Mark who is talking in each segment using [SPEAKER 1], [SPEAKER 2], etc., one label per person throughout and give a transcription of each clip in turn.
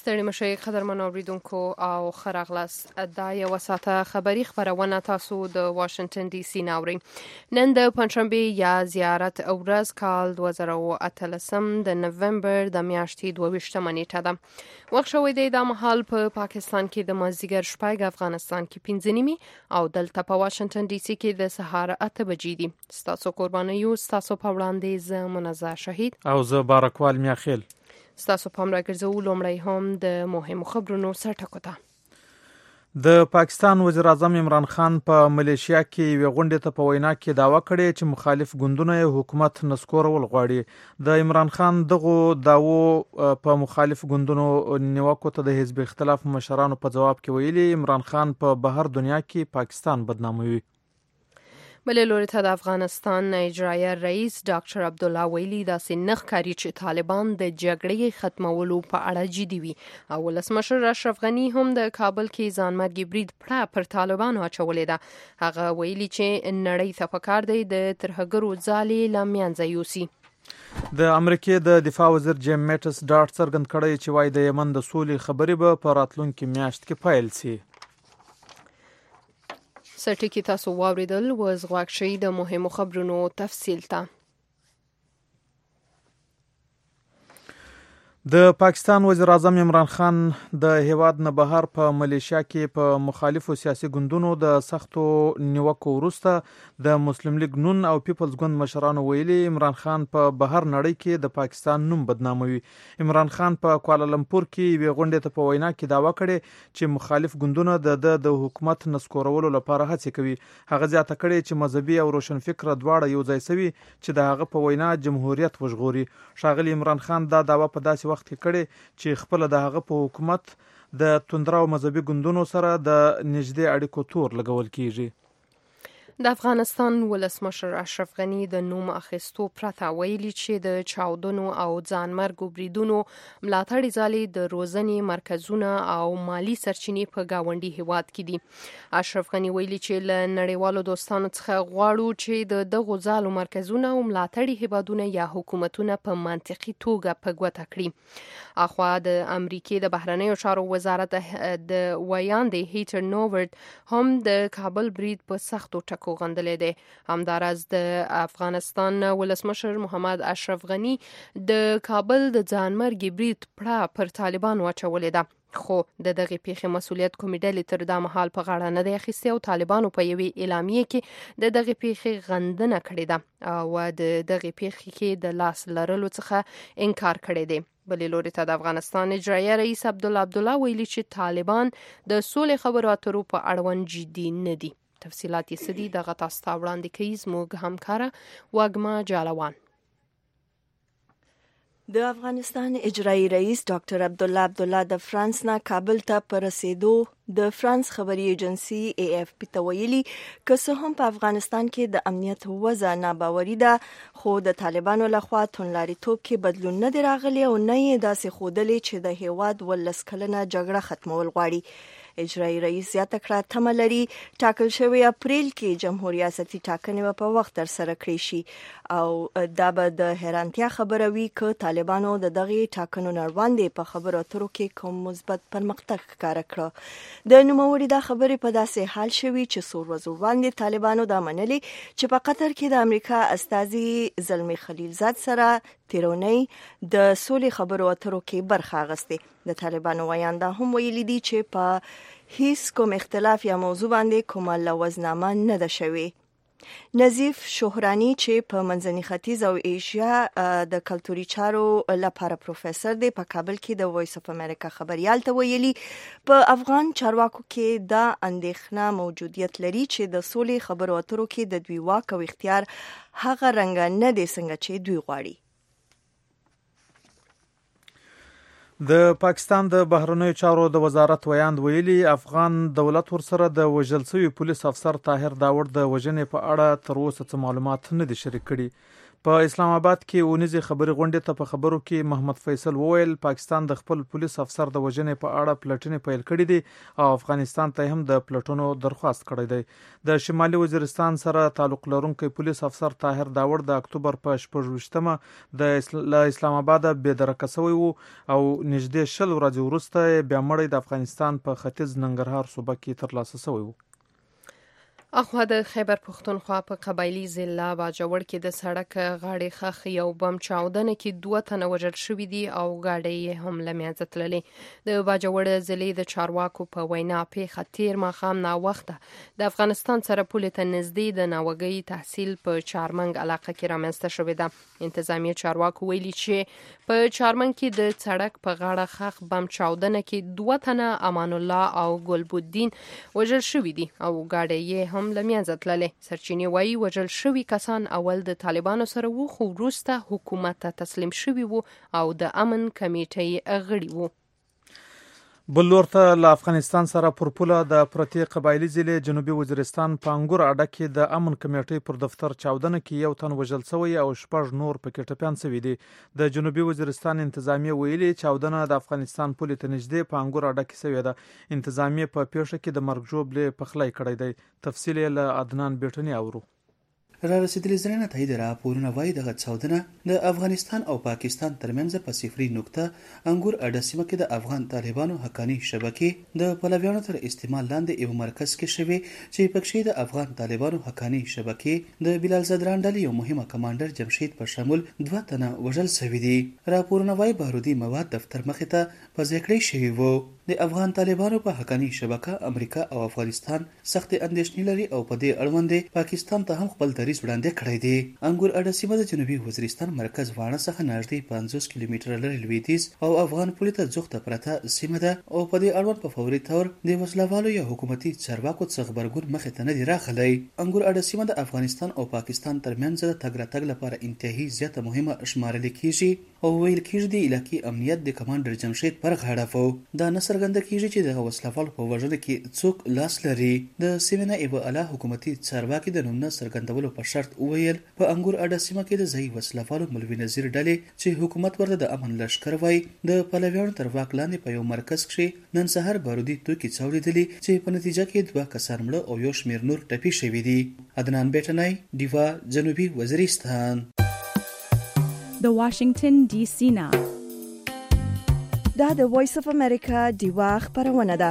[SPEAKER 1] ستړي مشئ قدرمنو اوریدونکو او ښه راغلاست. دا یوه ساعته خبري خپرونه تاسو د واشنګټن ډي سي نه اورئ. نن د پنجشنبې یا زیارت ورځ کال 2018 د نومبر د میاشتې 22مه نیټه ده. وخت شوی دی دا مهال په پاکستان کې د مازدیګر شپږ، افغانستان کې 5 نیمې او دلته په واشنګټن ډي سي کې د سهار 8 بجې دي. ستاسو قرباني یو، ستاسو په وړاندې زه منزه شهید
[SPEAKER 2] او زه بارکوال میاخیل.
[SPEAKER 1] ستاسو پام راګرځو لومړی هم د مهمو خبرونو سرټکو ته.
[SPEAKER 2] د پاکستان وزیر اعظم عمران خان په ملیشیا کې یوې غونډې ته په وینا کې دعوه کړې چې مخالف ګوندونه یې حکومت نسکورول غواړي. د عمران خان دغو دعوو په مخالف ګوندونو نیوکو ته د حزب اختلاف مشرانو په جواب کې ویلي عمران خان په بهر دنیا کې پاکستان بدناموي.
[SPEAKER 1] بلې لوري ته د افغانستان اجرایه رئیس ډاکټر عبدالله ویلي داسې نه ښکاري چې طالبان د جګړې ختمولو په اړه جدي وي او ولسمشر اشرف غني هم د کابل کې ځانمرګي برید پړه پر طالبانو اچولې ده. هغه ویلي چې نړۍ ته پکار دی د ترهګرو ځالې له منځه یوسي.
[SPEAKER 2] د امریکې د دفاع وزیر جیم میټس ډاډ څرګند کړی چې وايي د یمن د سولې خبرې به په راتلونکي میاشت کې پیل شي.
[SPEAKER 1] سرټکی تاسو واوریدل، وز غواړئ شئ د مهمو خبرونو تفصیل ته.
[SPEAKER 2] د پاکستان وزیر اعظم عمران خان د هیواد نه بهر په ملیشیا کې په مخالفو سیاسي ګوندونو د سختو نیوکو وروسته د مسلم لیگ نون او پیپلز ګوند مشرانو ویلي عمران خان په بهر نړۍ کې د پاکستان نوم بدناموي. عمران خان په کوالالمپور کې یوې غونډې ته په وینا کې دعوه کړې چې مخالف ګوندونه د حکومت نسکورولو لپاره هڅې کوي. هغه زیاته کړې چې مذهبي او روشنفکره دواړه یو ځای سوي چې د هغه په وینا جمهوریت وژغوري. ښاغلي عمران خان دا دعوه په داسې وخت کې کړي چې خپل د هغه په حکومت د توندرو مذهبي ګوندونو سره د نږدې اړیکو تور لګول کیږي.
[SPEAKER 1] د افغانستان ولسمشر اشرف غني د نوم اخیستو پرته ویلي چې د چاودنو او ځانمرګو بریدونو ملاتړي ځالې د روزنې مرکزونه او مالی سرچینې په گاونډي هیواد کې دي. اشرف غني ویلي چې له نړیوالو دوستانو څخه غواړو چې د دغو ځالو مرکزونه او ملاتړي هیوادونه یا حکومتونه په منطقي توګه په ګوته کړي. اخوا د امریکې د بهرنیو چارو وزارت د ویاندې هیټر نوورد هم د کابل برید په سختو ټکو غندلې دی. همداراز د افغانستان ولسمشر محمد اشرف غني د کابل د ځانمرګي برید پړه پر طالبانو اچولې ده. خو د دغه پیښې مسولیت کومې ډلې تر دا مهال په غاړه نه دی اخیستی او طالبانو په یوې اعلامیې کې د دغه پیښې غندنه کړې ده او د دغه پیښې کې د لاس لرلو څخه انکار کړی دی. بلې لوري ته د افغانستان اجرایه رئیس عبدالله ویلي چې طالبان د سولې خبرو اترو په اړوند جدي نه دي. تفصیلات یې څه دي دغه تاسو ته وړاندې کوي زموږ همکاره وږمه جالوان.
[SPEAKER 3] د افغانستان اجرایی رئیس ډاکټر عبدالله د فرانس نه کابل ته پر رسیدو د فرانس خبري ایجنسی AFP ته ویلي که څه هم په افغانستان کې د امنیت وضع ناباوري ده خو د طالبانو لخوا توندلاریتوب کې بدلون نه دی راغلی او نه یې داسې ښودلې چې د هیواد 19 کلنه جګړه ختمول غواړي. اجرایی رئیس زیاته کړه تمه لري ټاکل شوی اپریل کې جمهور ریاستي ټاکنې په وخت ترسره کړي شي او دا به د حیرانتیا خبره وي که طالبانو د دغه ټاکنو نه وړاندې په خبرو اترو کې کوم مثبت پرمختګ ښکاره کړ. د نوموړي دا خبرې په داسې حال شوي چې څو ورځې وړاندې طالبانو دا منلي چې په قطر کې د امریکا استازي زلمي خلیلزاد سره تیرونی د سولې خبرو اترو کې برخه اخیسته. د طالبانو ویاندا هم ویلي دي چې په هیڅ کوم اختلاف یا موضوع باندې کومه لوزنامه نه ده شوې. نظیف شهرانی چې په منځني ختیځ او ایشیا د کلتوري چارو لپاره پروفیسور دی په کابل کې د وایس اف امریکا خبريال ته ویلي په افغان چارواکو کې دا اندېښنه موجودیت لري چې د سولې خبرو اترو کې د دوی واک او اختیار هغه رنګ نه دی څنګه چې دوی غواړي.
[SPEAKER 2] د پاکستان د بهرنیو چارو د وزارت ویاند ویلي افغان دولت ورسره د وژل شوي پولیس افسر طاهر داوړ د وژنې په اړه تر اوسه څه معلومات نه دي شریک کړي. په اسلام آباد کې اونیزې خبري غونډې ته په خبرو کې محمد فیصل وویل پاکستان د خپل پولیس افسر د وژنې په اړه پلټنې پیل کړې دي او افغانستان ته هم د پلټنو درخواست کړی دی. د شمالي وزیرستان سره تعلق لرونکي پولیس افسر طاهر داوړ د اکتوبر په 26مه د اسلام آباد بېدرکه شوی وو او نږدې 20 ورځې وروسته بیا مړی د افغانستان په ختیځ ننګرهار صوبه کې ترلاسه شوی وو.
[SPEAKER 1] اخوا د خیبر پښتونخوا په قبایلی ضلع باجوړ کې د سړک غاړې خخ یو بم چاودنه کې 2 تنه وژل شوي دي او ګاډۍ هم له منځه تللې. د باجوړ ضلع د چارواکو په وینا پیښه تیر ماښام ناوخته د افغانستان سره پولې ته نږدې د ناوګۍ تحصیل په چارمنګ علاقه کې رامنځته شوې ده. انتظامیه چارواکو ویلي چې په چارمنګ کې د سړک په غاړه خخ بم چاودنه کې 2 تنه امان الله او ګلبدین وژل شوي دي او ګاډۍ هم لمنځه تللې. سرچینې وایي وژل شوي کسان اول د طالبانو سره وو خو وروسته حکومت ته تسلیم شوي وو او د امن کمیټې غړي وو.
[SPEAKER 2] بل لور ته له افغانستان سره پر پوله د پرتې قبایلی ضلع جنوبي وزیرستان په انګور اډه کې د امن کمیټې پر دفتر چاودنه کې 1 تن وژل شوی او 6 نور پکې ټپیان شوي دي. د جنوبي وزیرستان انتظامیه ویلي چاودنه د افغانستان پولې ته نږدې په انګور اډه کې شوې ده. انتظامیه په پیښه کې د مرګ ژوبلې پخلی کړی دی. تفصیل یې له عدنان بیټنی اورو.
[SPEAKER 4] را رسیدلې زرینه تایید راپورونه وایي دغه چاودنه د افغانستان او پاکستان ترمنځ په صفري نقطه انګور اډه سیمه کې د افغان طالبانو حقانی شبکې د پلویانو تر استعمال لاندې یو مرکز کې شوی چې پکې د افغان طالبانو حقانی شبکې د بلال زدران ډلې یو مهمه کمانډر جمشید په شمول 2 تنه وژل شوي دي. راپورونه وایي بارودي مواد دفتر مخې ته په ذکرې شوي وو. د افغان طالبانو په حقانی شبکه امریکا او افغانستان سخت اندېښنې لري او په دې اړوند پاکستان ته هم خپل دریځ وړاندې کړی دی. انګور اډه سیمه د جنوبي وزیرستان مرکز واڼه څخه نږدې 50 کیلومتره لرې لویدیځ او افغان پولې ته ځوخته پرته سیمه ده او په دې اړوند په فوري تور د وسلوالو یا حکومتي چارواکو څخه خبرګون مخې ته نه دی راغلی. انګور اډه سیمه د افغانستان او پاکستان ترمنځ د تګ راتګ لپاره انتهایی زیاته مهمه شمارل کیږي او ویل کیږي د علاقې امنیت د کمانډر جمشید پر غاړه وو. دا نصرګند کیږي چې د وسلوال په وژنه کې څوک لاس لري. د سیمه ایبو اعلی حکومتي چارواکي د نوم نه سرګندولو په شرط وویل په انګور اډه سیمه کې د ځای وسلوالو مولوي نذیر ډلې چې حکومت ورته د امن لشکر وای د پلویانو تر واک لاندې په یو مرکز کې نن سهار بارودي توکي څوړېدلې چې په نتیجه کې 2 کسان مړه او یو شمېر نور ټپي شوي دي. عدنان بیټنی دیوا جنوبي وزیرستان.
[SPEAKER 5] د واشنگټن ډي سي نه
[SPEAKER 3] دا د وایس اف امریکا دیوا خبرونه ده.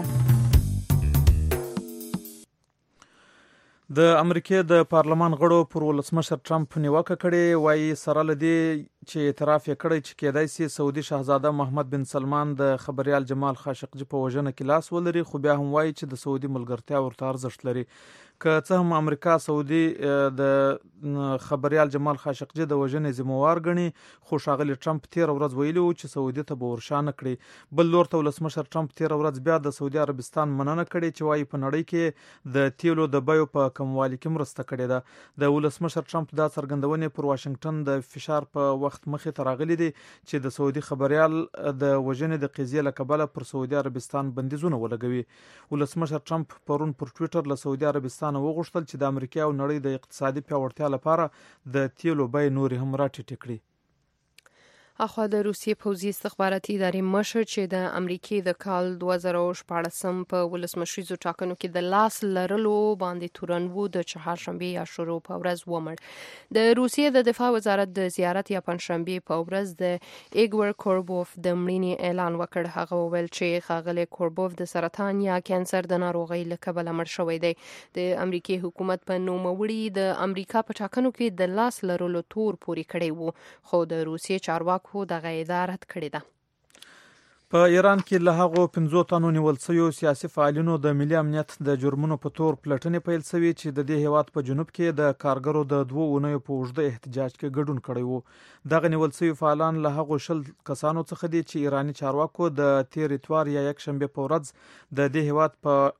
[SPEAKER 2] د امریکای د پارلمان غړو پر ولسمشر ټرمپ نیوکه کړې وایي سره لدی چې اعتراف یې کړی چې کېدای سي سعودي شاهزاده محمد بن سلمان د خبريال جمال خاشقجي په وژنه کې لاس ولري خو بیا هم وایي چې د سعودي ملګرتیا ورته ارزښت لري. که څه هم امریکا سعودي د خبريال جمال خاشقجي د وژنې ذمہوار ګڼي خو ښاغلي ټرمپ تیر ورځ ویلي و چې سعودي ته به ورشانه کړي. بل لور ته ولسمشر ټرمپ تیر ورځ بیا د سعودي عربستان مننه کړې چې وایي په نړۍ کې د تیلو د بیو په کموالي کې مرسته کړې ده. د ولسمشر ټرمپ دا څرګندونې پر واشنگټن د فشار په وخت مخې ته راغلي دي چې د سعودي خبريال د وژنې د قضیې له کبله پر سعودي عربستان بندیزونه ولګوي. ولسمشر ټرمپ پرون پر ټویټر له سعودي عربستان وغوښتل چې د امریکا او نړۍ د اقتصادي پیاوړتیا لپاره د تیلو بیې نورې هم راټیټې کړي.
[SPEAKER 1] اخوا د روسیې پوځي استخباراتي ادارې مشر چې د امریکای د کال 2014 په ولسمشریزو ټاکنو کې د لاس لرلو باندې تورن وو د چهارشنبه یا شروع په ورځ ومړ. د روسیې د دفاع وزارت د زیارت یا پنځشنبه په ورځ د ایګور کوربوف د مړینې اعلان وکړ. هغه وویل چې ښاغلی کوربوف د سرطان یا کانسر د ناروغۍ له کبله مړ شوی دی. د امریکای حکومت په نوموړي د امریکا په ټاکنو کې د لاس لرلو تور پوري کړی وو خو د روسیې چارواکو دغه ادارت کړی ده.
[SPEAKER 2] په ایران کې له هغو 15 تنو نیول شویو سیاسي فعالینو د ملي امنیت د جرمونو په تور پلټنې پیل شوې چې د دې هیواد په جنوب کې د کارګرو د 2 اونیو په اوږده احتجاج کې ګډون کړی وو. دغه نیول شوي فعالان له هغو 20 کسانو څخه دي چې ایراني چارواکو د تیر اتوار یا یک شنبه په ورځ د دې هیواد په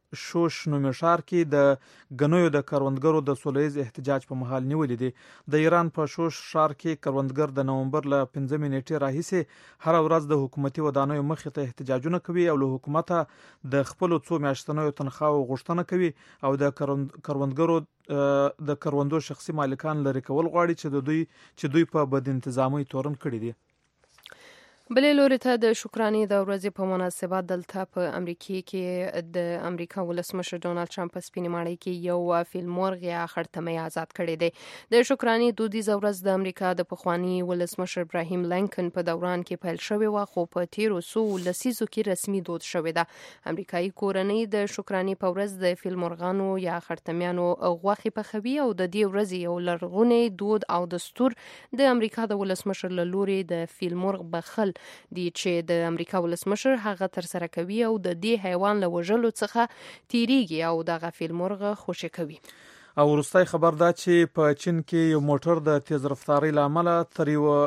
[SPEAKER 2] شوش نومي ښار کې د غنیو د کروندګرو د سولهییز احتجاج په مهال نیولې دي. د ایران په شوش ښار کې کروندګر د نومبر له 5 نیټې راهیسې هر ورځ د حکومتي ودانیو مخې ته احتجاجونه کوي او له حکومته د خپلو څو میاشتنیو تنخواو غوښتنه کوي او د کروندګرو د کروندو شخصي مالکان لري کول غواړي چې دوی په بد انتظامي تورن کړي دي.
[SPEAKER 1] بلې لوري ته د شکرانې د ورځې په مناسبت دلته په امریکا کې د امریکا ولسمشر ډونالد ټرمپ په سپینې ماڼۍ کې یو فیلمورغ یا خړتمۍ آزاد کړی دی. د شکرانې دودیزه ورځ د امریکا د پخواني ولسمشر ابراهیم لینکن په دوران کې پیل شوې وه، خو په تیرو څو لسیزو کې رسمي دود شوې ده. امریکایي کورنۍ د شکرانې په ورځ د فیلمورغانو یا خړتمیانو غوښې پخوي او د دې ورځې یو لرغونی دود او دستور د امریکا د ولسمشر له لوري د فیلمورغ بخل دی چې د امریکا ولسمشر هغه تر سره کوي او د دې حیوان له وژلو څخه تیریږي او دغه فیلمورغه خوشی کوي.
[SPEAKER 2] او وروستی خبر دا چې په چین کې یو موټر د تیز رفتارۍ له امله تر یو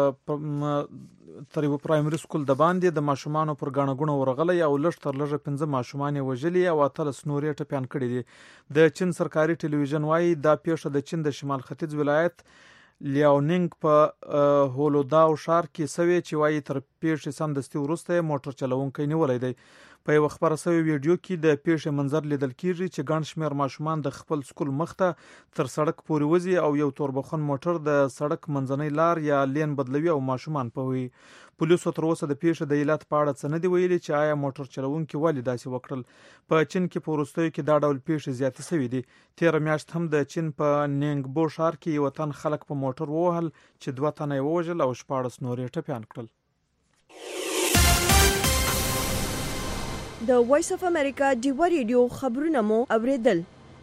[SPEAKER 2] پرایمري سکول د باندې د ماشومانو پر ګڼه ګوڼه ورغلی او لږ تر لږه 15 ماشومان یې وژلي او 18 نورې ټپیان کړي دي. د چین سرکاري ټلویزیون وایي دا پیښه د چین د شمال ختیځ ولایت لیاونینګ په هولوداو ښار کې سوي چې وایي تر پیښې سمدستي وروسته موټر چلوونکی نیولی دی. په یو خبره سوي ویډیو کې د پیښې منظر لیدل کیږي چې ګڼ شمېر ماشومان د خپل سکول مخته تر سړک پورې وځي او یو توربخون موټر د سړک منځنۍ لار یا لین بدلوي او ماشومان پوي. پولیسو تر اوسه د پیښې د علت په اړه څه نه دي ویلي چې آیا موټر چلوونکي ولې داسې وکړل. په چین کې په وروستیو کې دا ډول پیښې زیاتې شوي دي. تېره میاشت هم د چین په نینګبو ښار کې یو تن خلک په موټر ووهل چې 2 تنه یې ووژل او 14 نورې ټپیان کړل.
[SPEAKER 3] د وایس اف امریکا ډیوه ریډیو خبرونه مو اوریدل.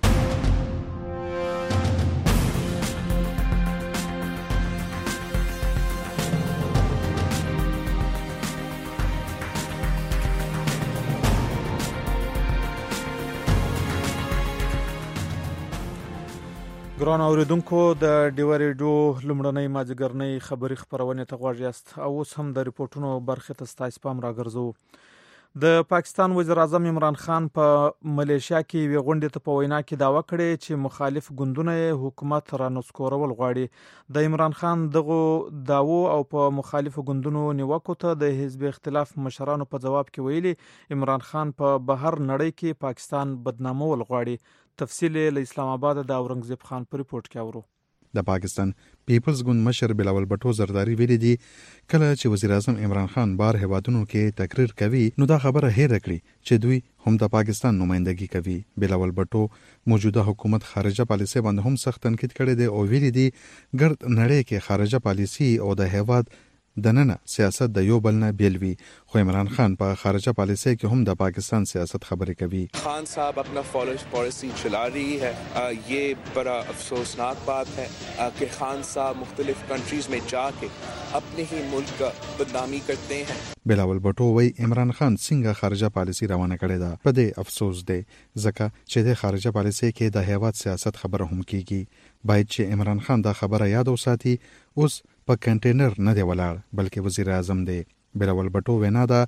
[SPEAKER 2] ګران اوریدونکو د ډیوه ریډیو لومړنۍ مازدیګرنۍ خبري خپرونې ته غوږ یاست او اوس هم د ریپورتونو برخې ته ستاسو پام راګرځو. د پاکستان وزیر اعظم عمران خان په ملیشیا کې وی غونډې ته په وینا کې داوا کړې چې مخالف ګوندونه حکومت را نسکورول غواړي. د عمران خان دغه داوو او په مخالف ګوندونو نیوکو ته د حزب اختلاف مشرانو په جواب کې ویلي عمران خان په بهر نړۍ کې پاکستان بدنامول غواړي. تفصیل له اسلام آباد د اورنګزیب خان په ریپورت کې اورو.
[SPEAKER 6] د پاکستان پیپلز ګوند مشر بلاول بټو زرداری ویلي دي کله چې وزیر اعظم عمران خان بار هوادونو کې تقریر کوي نو دا خبره هېره کړي چې دوی هم د پاکستان نمائندګي کوي. بلاول بټو موجوده حکومت خارجه پالیسي باندې هم سخت تنقید کړی دی او ویلي دي ګرد نړۍ کې خارجه پالیسي او د هواد د نن سیاست د یو بل نه بیل وی، خو عمران خان په خارجه پالیسي کې هم د پاکستان سیاست خبرې کوي.
[SPEAKER 7] خان صاحب اپنا فالش پالیسی چلا رہی ہے. یہ بڑا افسوسناک بات ہے کہ خان صاحب مختلف کنٹریز میں جا کے اپنے ہی ملک کا بدنامی کرتے ہیں.
[SPEAKER 6] بلاول بټو وی عمران خان څنګه خارجه پالیسي روانه کړې ده په دې افسوس دی ځکه چې د خارجه پالیسي کې د هیواد سیاست خبره هم کیږي. باید چې عمران خان دا خبره یاد وساتي اوس په کنټینر نه دی ولاړ بلکې وزیر اعظم دی. بلاول بټو وینا ده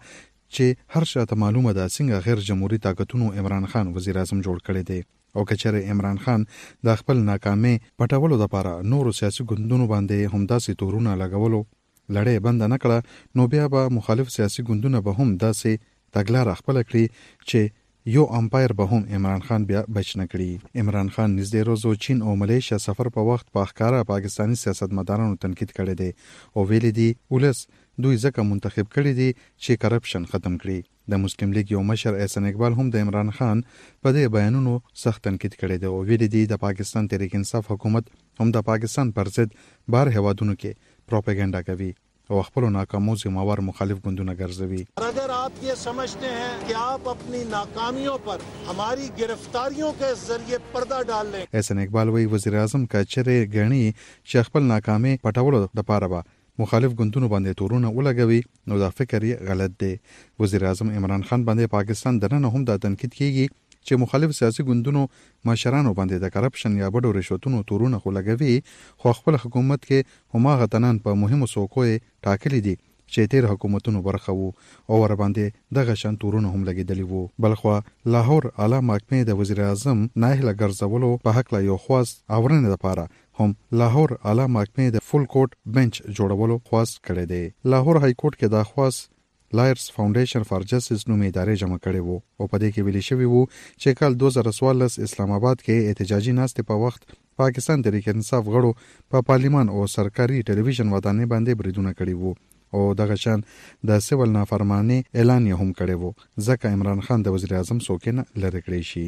[SPEAKER 6] چې هر شاته معلومه ده څنګه غیر جمهوریت طاقتونو عمران خان وزیر اعظم جوړ کړی دی او کچره عمران خان د خپل ناکامۍ پټولو لپاره نورو سیاسي ګوندونو باندې همداسې تورونه لګولو لړۍ بند نه کړه نو بیا به مخالف سیاسي ګوندونه به هم داسې تګلاره خپل کړي چې یو امپایر به هم عمران خان بیا بچ نه کړي. عمران خان نږدې روزو چین او ملیشیا سفر په وخت په ښکاره پاکستانی سیاستمدارانو تنقید کړی دی او ویلي دي ولس دوی ځکه منتخب کړي دي چې کرپشن ختم کړي. د مسلم لیگ یو مشر احسن اقبال هم د عمران خان په دې بیانونو سخت تنقید کړی دی او ویلي دي د پاکستان تحریک انصاف حکومت هم د پاکستان پر ضد بار هوادونو کې پروپاګاندا کوي او خپل ناکامو ذمہوار مخالف گوندونه ګرځوي.
[SPEAKER 8] اگر آپ یہ سمجھتے ہیں کہ آپ اپنی ناکامیوں پر ہماری گرفتاریوں کے ذریعے پردہ ڈال لیں.
[SPEAKER 6] احسن اقبال وی وزیر اعظم کا چرې غنی چې خپل ناکامي پټولو د پاره به مخالف ګوندونو باندې تورونه ولګوي نو دا فکر یې غلط دی. وزیر اعظم عمران خان باندې پاکستان دننه هم دا تنقید کیږي چې مخالف سیاسي ګوندونو مشرانو باندې د کرپشن یا بډو رشوتونو تورونه خو لګوي خو خپل حکومت کې هماغه تنان په مهمو څوکو ټاکلي دي چې تیر حکومتونو برخه وو او ور باندې دغه شان تورونه هم لګیدلی وو. بلخوا لاهور اعلی محکمې د وزیر اعظم ناهله ګرځولو په حق لا یو خواست اورنه لپاره هم لاهور اعلی محکمې د فول کورټ بنچ جوړولو خواست کړی دی. لاهور های کورټ کې دا خواست لایرز فاونډیشن فار جسټس نومې ادارې جمع کړي وو او په دې کې ویل شوی وو چې کال 2014 اسلام آباد کې احتجاجي ناستې په وخت پاکستان تحریک انصاف غړو په پارلیمان او سرکاري ټلویزیون ودانۍ باندې بریدونه کړي وو او دغه شان د سیول نافرمانی اعلان یې هم کړی وو ځکه عمران خان د وزیر اعظم څوکۍ نه لرې کړی شي.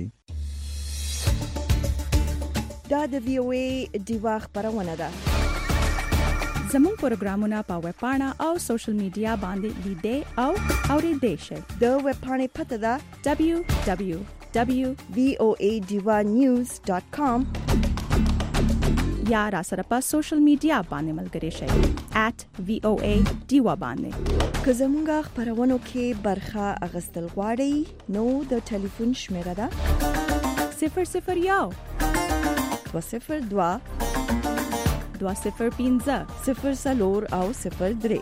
[SPEAKER 3] دا د وی او ای دیوا خبرونه ده.
[SPEAKER 5] زموږ پروګرامونه په ویب پاڼه او سوشل میډیا باندې لیدئ او اورئ شئ.
[SPEAKER 3] د ویب پاڼې پته ده www.voadivanews.com
[SPEAKER 5] یا را سره په سوشل میډیا باندې ملګري شئ @VOA دیوا باندې.
[SPEAKER 3] که زموږ خبرونو کې برخه اخیستل غواړئ نو د ټلیفون شمیره ده
[SPEAKER 5] 001
[SPEAKER 3] 202
[SPEAKER 5] 205
[SPEAKER 3] 04 او 03.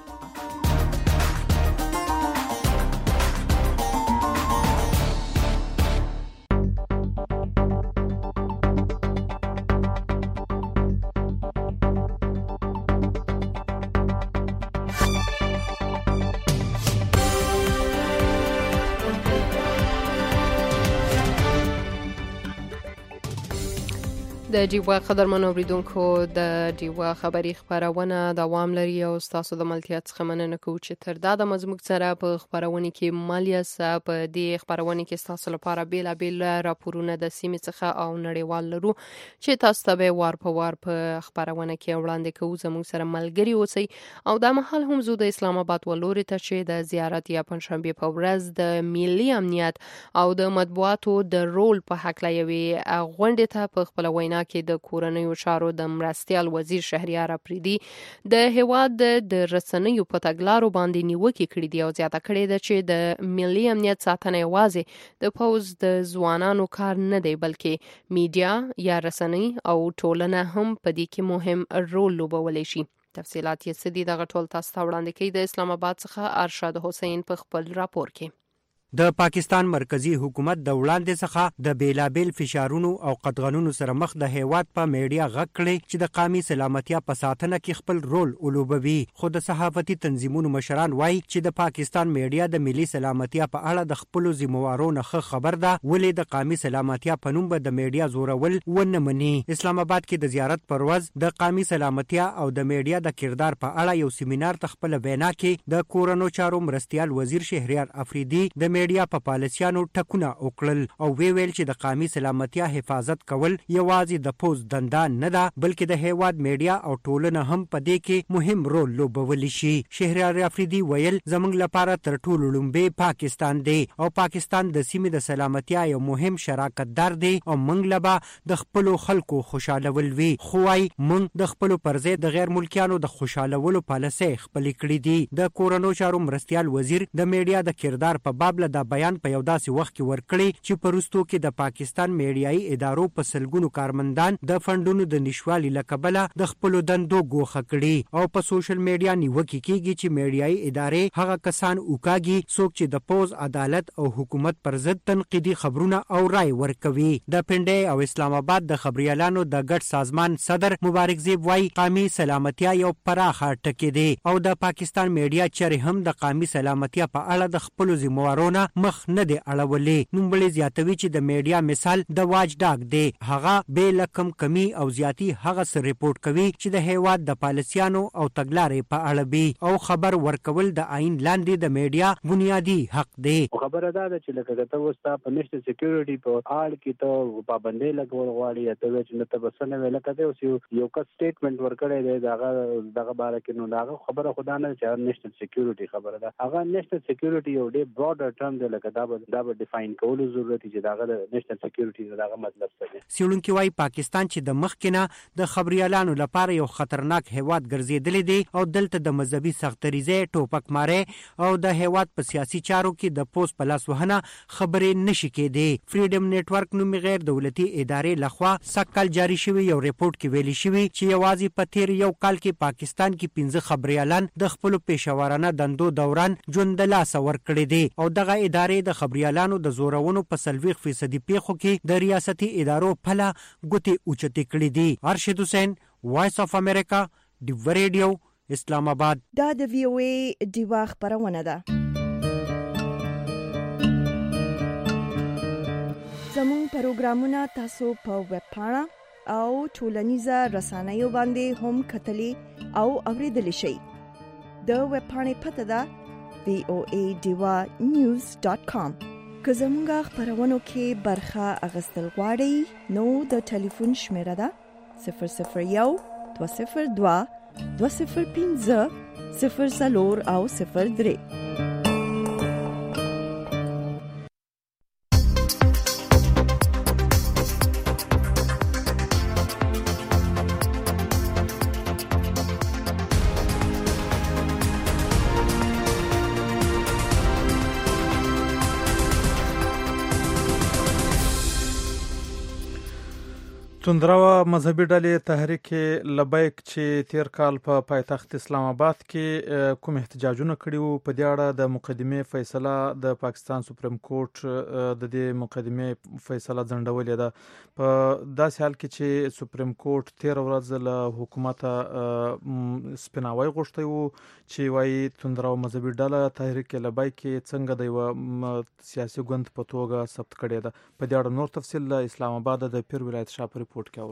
[SPEAKER 1] د ډیوا قدرمن اوریدونکو د ډیوا خبری خبرونه دوام لري او تاسو د ملتیا څخه مننه کوم چې تر دا د مزموږ سره په خبرونه کې مالیاس په دې خبرونه کې تاسو لپاره بیل راپورونه د سیمې څخه او نړیوال لرو چې تاسو ته وار په وار په خبرونه کې وړاندې کوو. زموږ سره ملګری اوسئ او دا مهال هم زو د اسلام آباد ولوري ته چې د زیارت یا پنځشنبه په ورځ د ملي امنیت او د مطبوعاتو د رول په حق لا یوي غونډه ته په خپل وینا کې د کورنیو چارو د مرستيال وزیر شهریار اپریدي د هواد د رسنیو په تګلارو باندې نیوکه کړې دی او زیاته کړې ده چې د ملي امنیت ساتنه یوازې د پوز د ځوانانو کار نه دی بلکې میډیا یا رسنۍ او ټولنه هم په دې کې مهم رول لوبولی شي. تفصيلات یې سدي دغه ټول تاسو ته وړاندې کوي د اسلام آباد څخه ارشاد حسین په خپل راپور کې.
[SPEAKER 9] د پاکستان مرکزی حکومت د وړاندې څخه د بیلابل فشارونو او قدغنونو سره مخ د هیواد په میډیا غږ کړي چې د قومي سلامتیا په ساتنه کې خپل رول ولوبوي. خو د صحافتي تنظیمونو مشران وایي چې د پاکستان میډیا د ملي سلامتیا په اړه د خپل ذمہوارو نه خبر ده ولې د قومي سلامتیا په نوم به د میډیا زورول ونه مني. اسلام آباد کې د زیارت پر ورځ د قومي سلامتیا او د میډیا د کردار په اړه یو سیمینار تخپل وینا کې د کورنیو چارو مرستيال وزیر شهریار اپریدي د میډیا په پالیسیانو ټکونه وکړل او ویل چې د قومي سلامتیا حفاظت کول یوازې د پوز دنده نه ده بلکې د هیواد میډیا او ټولنه هم په دې کې مهم رول لوبولی شي. شهریار اپریدي ویل زموږ لپاره تر ټولو لومبه پاکستان دی او پاکستان د سیمې د سلامتیا یو مهم شراکتدار دی او موږ لبا د خپل خلکو خوشاله ولوي خو وايي موږ د خپل پرځې د غیر ملکیانو د خوشاله ولو پالیسي خپل کړې دي. د کورنیو چارو مرستيال وزیر د میډیا د کردار په باب له د بیان په یو داسې وخت کې ورکړي چې پرستو کې د پاکستان میډیایي ادارو په سلګونو کارمندان د فندونو د نشوالي لکبله د خپل دندو ګوښه کړي او په سوشل میډیا نیوکه کیږي چې میډیایي ادارې هغه کسان وکاږي څوک چې د پوز عدالت او حکومت پر ضد تنقیدي خبرونه او رائے ورکوي. د پنډي او اسلام آباد د خبريالانو د ګډ سازمان صدر مبارک زیب وايي قومي سلامتیا یو پراخه ټکی دی او د پاکستان میډیا چره هم د قومي سلامتیا په اړه د خپل ذمہوارونو مخ نه دی اړولې. نومبلې زیاتوي چې د میډیا مثال د واچ ډاګ دی هغه به لکم کمی او زیاتی هغه سره ریپورت کوي چې د هیواد د پالیسیانو او تګلارې په اړه به او خبر ورکول د آئین لاندې د میډیا بنیادی حق دی.
[SPEAKER 10] خبره ده چې لکه ته وستا په نشته سکیورټي په اړه کې ته پابندۍ لګول غواړي ته چې نه ته بسنه ویل کته او یو کا سټیټمنټ ورکړی دی دغه باره کې نو دغه خبره خدانه چې نشته سکیورټي خبره ده هغه نشته سکیورټي یو ډېر براډر ټرم دی لکه دا به ډیفاین کولو ضرورت چې داغه د نېشنل سکیورټي دغه مطلب څه دی.
[SPEAKER 9] څېړونکي وايي پاکستان چې د مخکې د خبريالانو لپاره یو خطرناک هیواد ګرځېدلی دی او دلته د مذهبي سختریزۍ ټوپک ماري او د هیواد په سیاسي چارو کې د پوس په لاس وهنه خبرې نشي کېدی. فریډم نیټورک نومي غیر دولتي ادارې لخوا سکهال جاری شوی یو ریپورت کې ویلي شوی چې یوازې په تیر یو کال کې پاکستان کې 15 خبريالان د خپل پېښورانه دندو دوران ژوند د لاس ورکړي دي او دغه ادارې د خبريالانو د زورونو په 40% پیښو کې د ریاستي ادارو پله ګوتې اوچتې کړې دي. ارشد حسین، وایس اف امریکا، ډیو ریډیو، اسلام آباد.
[SPEAKER 3] دا د وی او ای ډیوا خبرونه ده. زموږ پروګرامونه تاسو په ویب پاڼه او ټولنیزه رسنیو باندې هم کتلی او اوریدلی شئ. د ویب پاڼې پته ده voadivanews.com. که زموږ خبرونو کې برخه اخیستل غواړئ نو د ټلیفون شمیره ده 001 202 205 00 او 03.
[SPEAKER 2] توندروا مذهبي ډلې تحریک لبیک چې تیر کال په پایتخت اسلام آباد کې کوم احتجاجونه کړي وو په دې اړه د مقدمې فیصله د پاکستان سپریم کورټ د دې مقدمې فیصله ځنډولې ده. په داسې حال کې چې سپریم کورټ تیر ورځ له حکومت سپیناوی غوښتی وو چې وايي توندروا مذهبي ډله تحریک لبیک څنګه د یو سیاسي ګوند په توګه ثبت کړې ده. په دې اړه نور تفصیل له اسلام آباد د پیر ولایت شاپور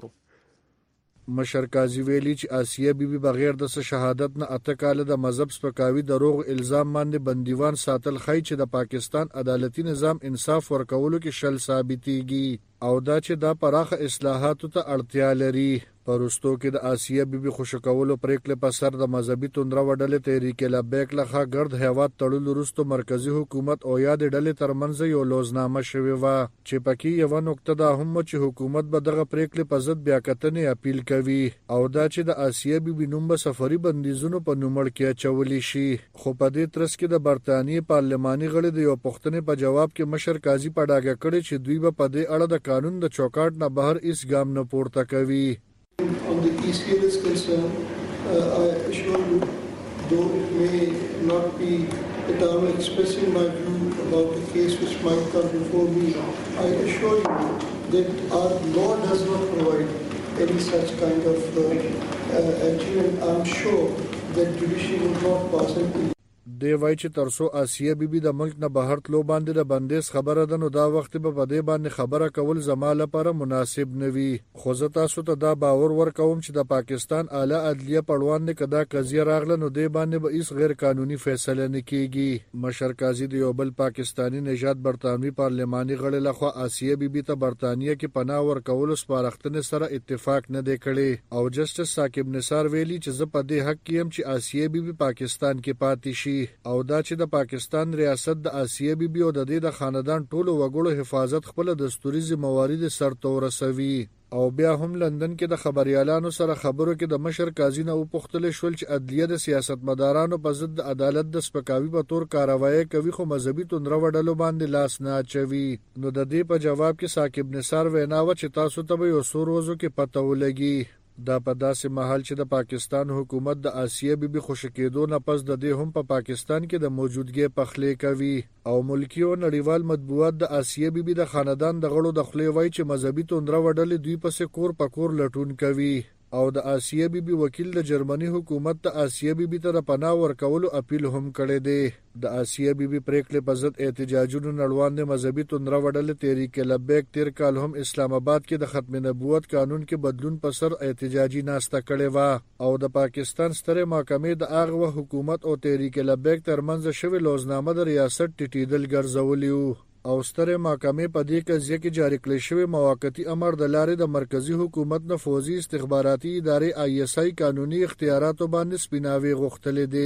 [SPEAKER 11] مشر قاضي ویلي چې آسیه بیبي بغیر د شهادت نه اته کال د مذهب سپکاوي دروغ الزام باندې بندیوان ساتل خای چې د پاکستان عدالتي نظام انصاف ورکولو کې شل ثابتېږي او دا چې دا پراخه اصلاحاتو ته اړتیا لري. پرستو کې د آسیه بیبي خوشکولو پریکړه په سر د مذهبي توندروا ډلې تحریک لبیک لخوا ګرد هیواد تړلو وروسته مرکزی حکومت او یاد ډلې ترمنځ یو لوزنامه شوې و چې پکې یو نقطه دا هم چې حکومت به دغه پریکړه په ضد بیا کتنې اپیل کوي او دا چې د آسیه بیبي نوم به سفري بندیزونو په نومړ کې اچولې شي. خو په دې ترڅ کې د برتانیې پارلماني غړي د یو پوښتنې په جواب کې مشر قاضي په ډاګه کړی چې دوی به په دې اړه د قانون د چوکاټ نه بهر هیڅ ګام نه پورته کوي.
[SPEAKER 12] On the ECL is concerned, I assure you, though it may not be that I am expressing my view about the case which might come before me, I assure you that our law does not provide any such kind of action, and I am sure that judiciary will not pass it.
[SPEAKER 11] دی وای چې ترسو آسیه بیبي د ملک نه بهر تلو باندې د بندیز خبره ده نو دا وخت به په دې باندې خبره کول زما لپاره مناسب نه وي. خو زه تاسو ته دا باور ورکوم چې د پاکستان اعلی عدلیه پړوان نه کدا قضیه راغله نو دې باندې به هیڅ غیر قانوني فیصله نه کیږي. مشر قاضي د یو بل پاکستانی نژاد برتانوي پارلماني غړي لخوا آسیه بیبي ته برتانیې کې پناه ورکول سپارښتنه سره اتفاق نه دی کړی او جسټس ثاقب نثار ویلي چې زه په دې حق کې هم چې آسیه بیبي پاکستان کې پاتې شي او دا چې د پاکستان ریاست د آسیه بیبي او د دې د خاندان ټولو وګړو حفاظت خپل دستوري ذمہواری سرته ورسوي. او بیا هم لندن کې د خبريالانو سره خبرو کې د مشر قاضي نه وپوښتل شول چې عدلیه د سیاستمدارانو په ضد عدالت د سپکاوي په تور کاروایی کوي خو مذهبي توندروا ډلو باندې لاس نه اچوي. نو د دې په جواب کې ثاقب نثار وینا و چې تاسو ته به یو څو ورځو کې پته ولګي. دا په داسې محل چې د پاکستان حکومت د آسیه بیبي خوشکېدو نه پس د دې هم په پاکستان کې د موجودګي پخلې کوي او ملکی او نړیوال مطبوعات د آسیه بیبي د خاندان د غړو د خلې وای چې مذهبي توندروا ډلې دوی پسې کور په کور لټون کوي او د آسیه بیبي وکیل د جرمني حکومت ته آسیه بیبي ته پناه ورکولو اپیل هم کړی دی. د آسیه بیبي پریکړې په ضد احتجاجونو نړوان د مذهبي توندروا ډلې تحریک لبیک تیر کال هم اسلام آباد کې د ختم نبوت قانون کې بدلون په سر احتجاجي ناسته کړې و او د پاکستان ستره محکمې د هغه حکومت او تحریک لبیک ترمنځ شوی لوزنامه د ریاست ټیټیدل ګرځولې او ستره محکمې په دې قضیه کې جاری کړی شوی موقتی امر د لارې د مرکزی حکومت نه فوجي استخباراتي ادارې ISI قانوني اختیاراتو باندې سپیناوي غوښتلې دي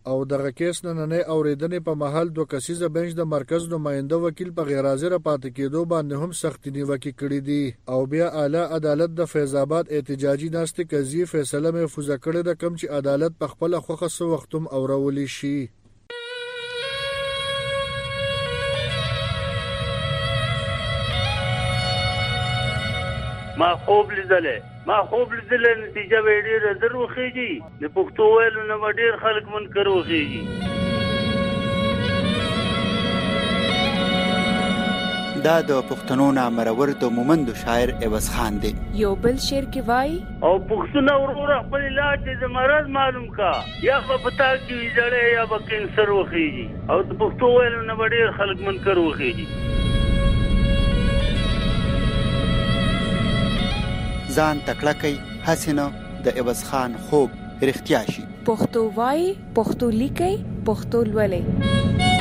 [SPEAKER 11] او دغه کیس نننې اوریدنې په محل 2 کسیزه بنچ د مرکز نماینده وکیل په غیر حاضر پاتې کېدو باندې هم سخت نیوکه کړې دي او بیا اعلی عدالت د فیض آباد احتجاجي ناستې قضیې فیصله محفوظ کړې ده کوم چې عدالت په خپل خوخه سو وختم اورولې شي.
[SPEAKER 13] ما خوب لیدلې نتیجه به ډېره زر وخیږي د پښتو ویلو نه به ډېر خلک منکر وخیږي.
[SPEAKER 14] دا د پښتنو نامرور د مومند شاعر عوض خان دی.
[SPEAKER 15] یو بل شعر کې وای
[SPEAKER 13] او پښتون ورور خپل علاج د مرض معلوم کا یا په پتا کې ویجړې یا به کینسر وخیږي او د پښتو ویلو نه به ډېر خلک منکر وخیږي.
[SPEAKER 14] ځان تکړه کوي حسینه د عوض خان خوب رښتیا شي.
[SPEAKER 15] پښتو وای پښتو لیکي پښتو لولي.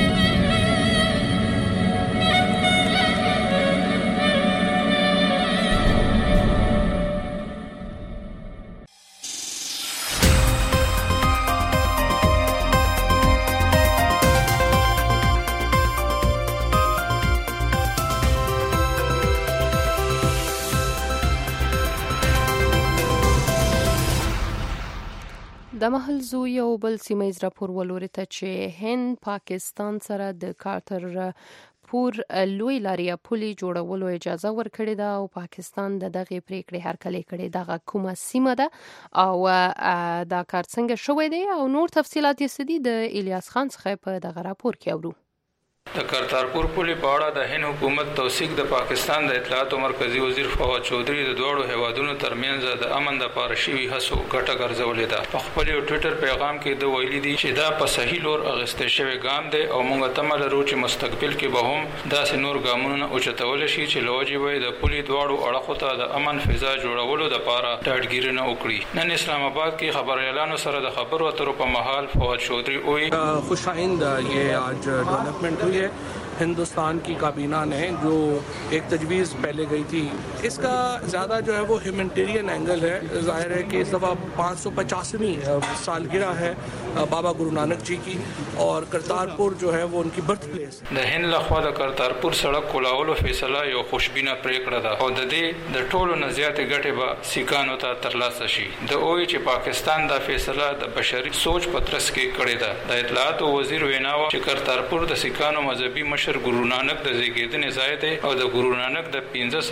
[SPEAKER 1] د محل زو یو بل سیمه ایز راپور ولوري ته چې هند پاکستان سره د کارتر پور لوی لاریا پولي جوړولو اجازه ورکړې ده او پاکستان د دغه پریکړې هرکلی کړي. دغه کومه سیمه ده او دا کار څنګه شوی دی او نور تفصيلات یې سدي د الیاس خان څخه په دغه راپور کې اورو.
[SPEAKER 16] د کرتارپور پولي په اړه د هند حکومت توثیق د پاکستان د اطلاعات او مرکزی وزیر فواد چودھری د دوړو هیوادونو ترمنځ د امن د پارشي هڅو ګټه ګرځولې ده. په خپل ټوئیټر پیغام کې د ویلي دي چې دا په صحیح لور اغستې شوی ګام دی او موږ تمه لرو چې مستقبل کې به هم داسې نور ګامونه اوچتول شي چې لوجي وي د پولي دوړو اړخو ته د امن فضا جوړولو لپاره ډاډګیرنه وکړي. نن اسلام آباد کې خبريالانو سره د خبرو اترو په محل فواد چودھری وی
[SPEAKER 17] خوش آئند یہ آج ڈیولپمنٹ ہوئی ہے ہندوستان کی کابینہ نے جو ایک تجویز پہلے گئی تھی اس کا زیادہ جو ہے وہ ہیومینٹیرین اینگل ہے. ظاہر ہے کہ اس دفعہ 550ویں سالگرہ ہے بابا گرو نانک جی کی اور کرتارپور جو ہے وہ ان کی برتھ پلیس.
[SPEAKER 16] د هند لخوا د کرتارپور سړک کولولو فیصله یو خوشبینه پریکړه ده او د دې د ټولو نزيات ګټه به سیکانو ته ترلاسه شي. د اوی چې پاکستان دا فیصله د بشري سوچ پترس کې کړې ده. د اطلاعات وزیر ویناوه چې کرتارپور د سیکانو مذهبي مشر ګورو نانک د زیږیدنې ځای دی او د ګورو نانک د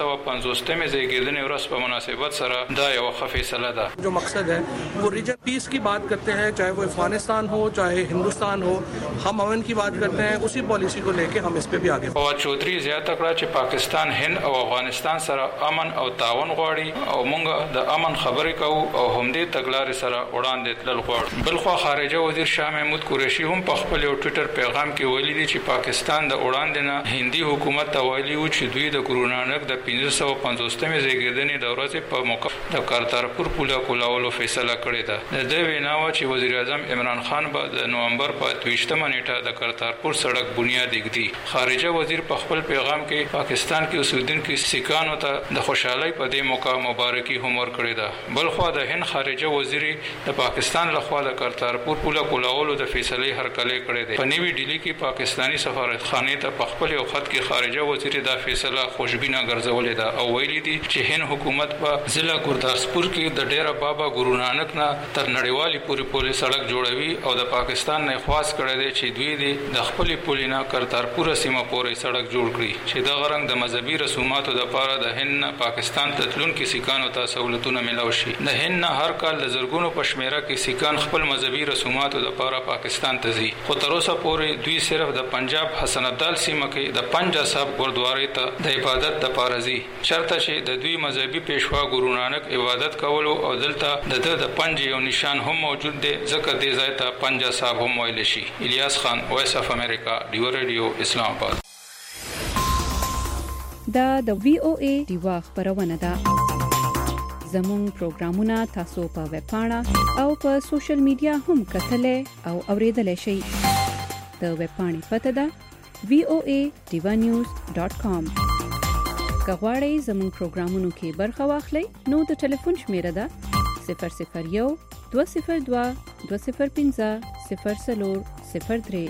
[SPEAKER 16] 1550مې زیږیدنې ورځ په مناسبت سره دا یو ښه فیصله ده.
[SPEAKER 17] جو مقصد ہے وہ ریجن پیس کی بات کرتے ہیں چاہے وہ افغانستان ہو چاہے ہندوستان ہو ہم امن کی بات کرتے ہیں اسی پالیسی کو لے کے ہم اس پہ بھی آگے.
[SPEAKER 16] فواد چودھری زیاته کړه چې پاکستان هند او افغانستان سره امن او تعاون غواړي او موږ د امن خبرې کوو او همدې تګلارې سره وړاندې تلل غواړو. بلخو خارجه وزیر شاه محمود قریشي هم په خپل ټوئیټر پیغام کې ویلي دي چې پاکستان د وړاندې نه هندي حکومت ته ویلي و چې دوی د ګورو نانک د 1550مې زیږیدنې د ورځې په موقع د کرتارپور پوله کولولو فیصله کړې ده. د دې ویناوه چې وزیر اعظم عمران خان به د نومبر په 28مه نیټه د کرتارپور سړک بنیاد ایږدي. خارجه وزیر په خپل پیغام کې پاکستان کې اوسیدونکو سیکانو ته د خوشحالي په دې موقع مبارکي هم ورکړې ده. بلخو د هند خارجه وزیر د پاکستان لخوا د کرتارپور پوله کولولو د فیصلې هرکلی کړې ده. په نیوی ډیلی کې پاکستانی سفارتخانه ته په خپل یو خط کې خارجه وزیر دا فیصله خوشبینه ګرځولې ده او ویلي دي چې هند حکومت په ضلع ګورداسپور کې د ډیره بابا ګورو نانک نه تر نړیوالي پوری پولی سړک جوړوي او د پاکستان نه خواست کړی دی چې دوی د خپل پولینا کرتارپور سیمه پورې سړک جوړ کړي چې د غرنګ د مذهبي رسوماتو د لپاره د هند پاکستان ته تلونکو سیکانو ته سہولتونه ملو شي. د هند هر کال د زرګونو پښمیره کې سیکان خپل مذهبي رسوماتو د لپاره پاکستان ته ځي خو تر اوسه پورې دوی صرف د پنجاب حسن عبدال سیمه کې د پنجا صاحب ګردواري ته د عبادت د لپاره ځي چرته چې د دوی مذهبي پیشوا ګورو نانک عبادت کولو او دلته د پنج یو نشان هم موجود دی ځکه دې ځای ته پنجا صاحب هم ویل شي. الیاس خان وایس اف امریکا ډیو ریډیو اسلام آباد.
[SPEAKER 5] دا د وی او ای دیوا خبرونه ده. زموږ پروګرامونه تاسو په ویب پاڼه او په سوشل میډیا هم کتلې او اوریدلای شئ. د ویب پاڼې پته ده voadevanews.com. کغواړئ زموږ پروګرامونو کې برخه واخلئ نو د ټلیفون شمیره ده 001 202 205 0403.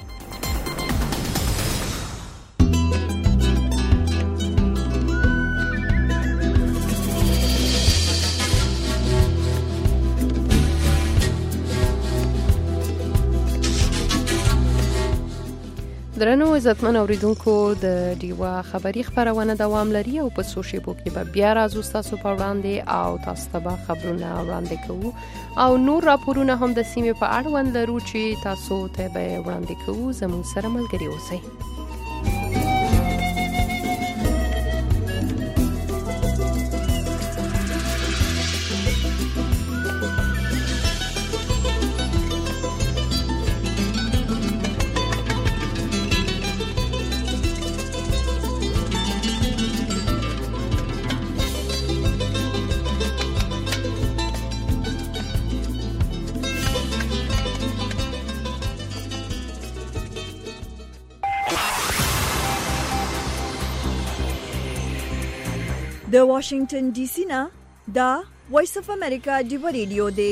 [SPEAKER 1] درنو عزتمن اوریدونکو د ډیوا خبری خبرونه دوام لري او په سوشل میډیا کې به بیا راځو تاسو په وړاندې او تاسو ته به خبرونه وړاندې کوو او نور راپورونه هم د سیمې په اړه لرو چې تاسو ته به وړاندې کوو. زموږ سره ملګري اوسئ.
[SPEAKER 3] د واشنگټن ډي سي نه دا وایس اف امریکا دی ریډیو دی.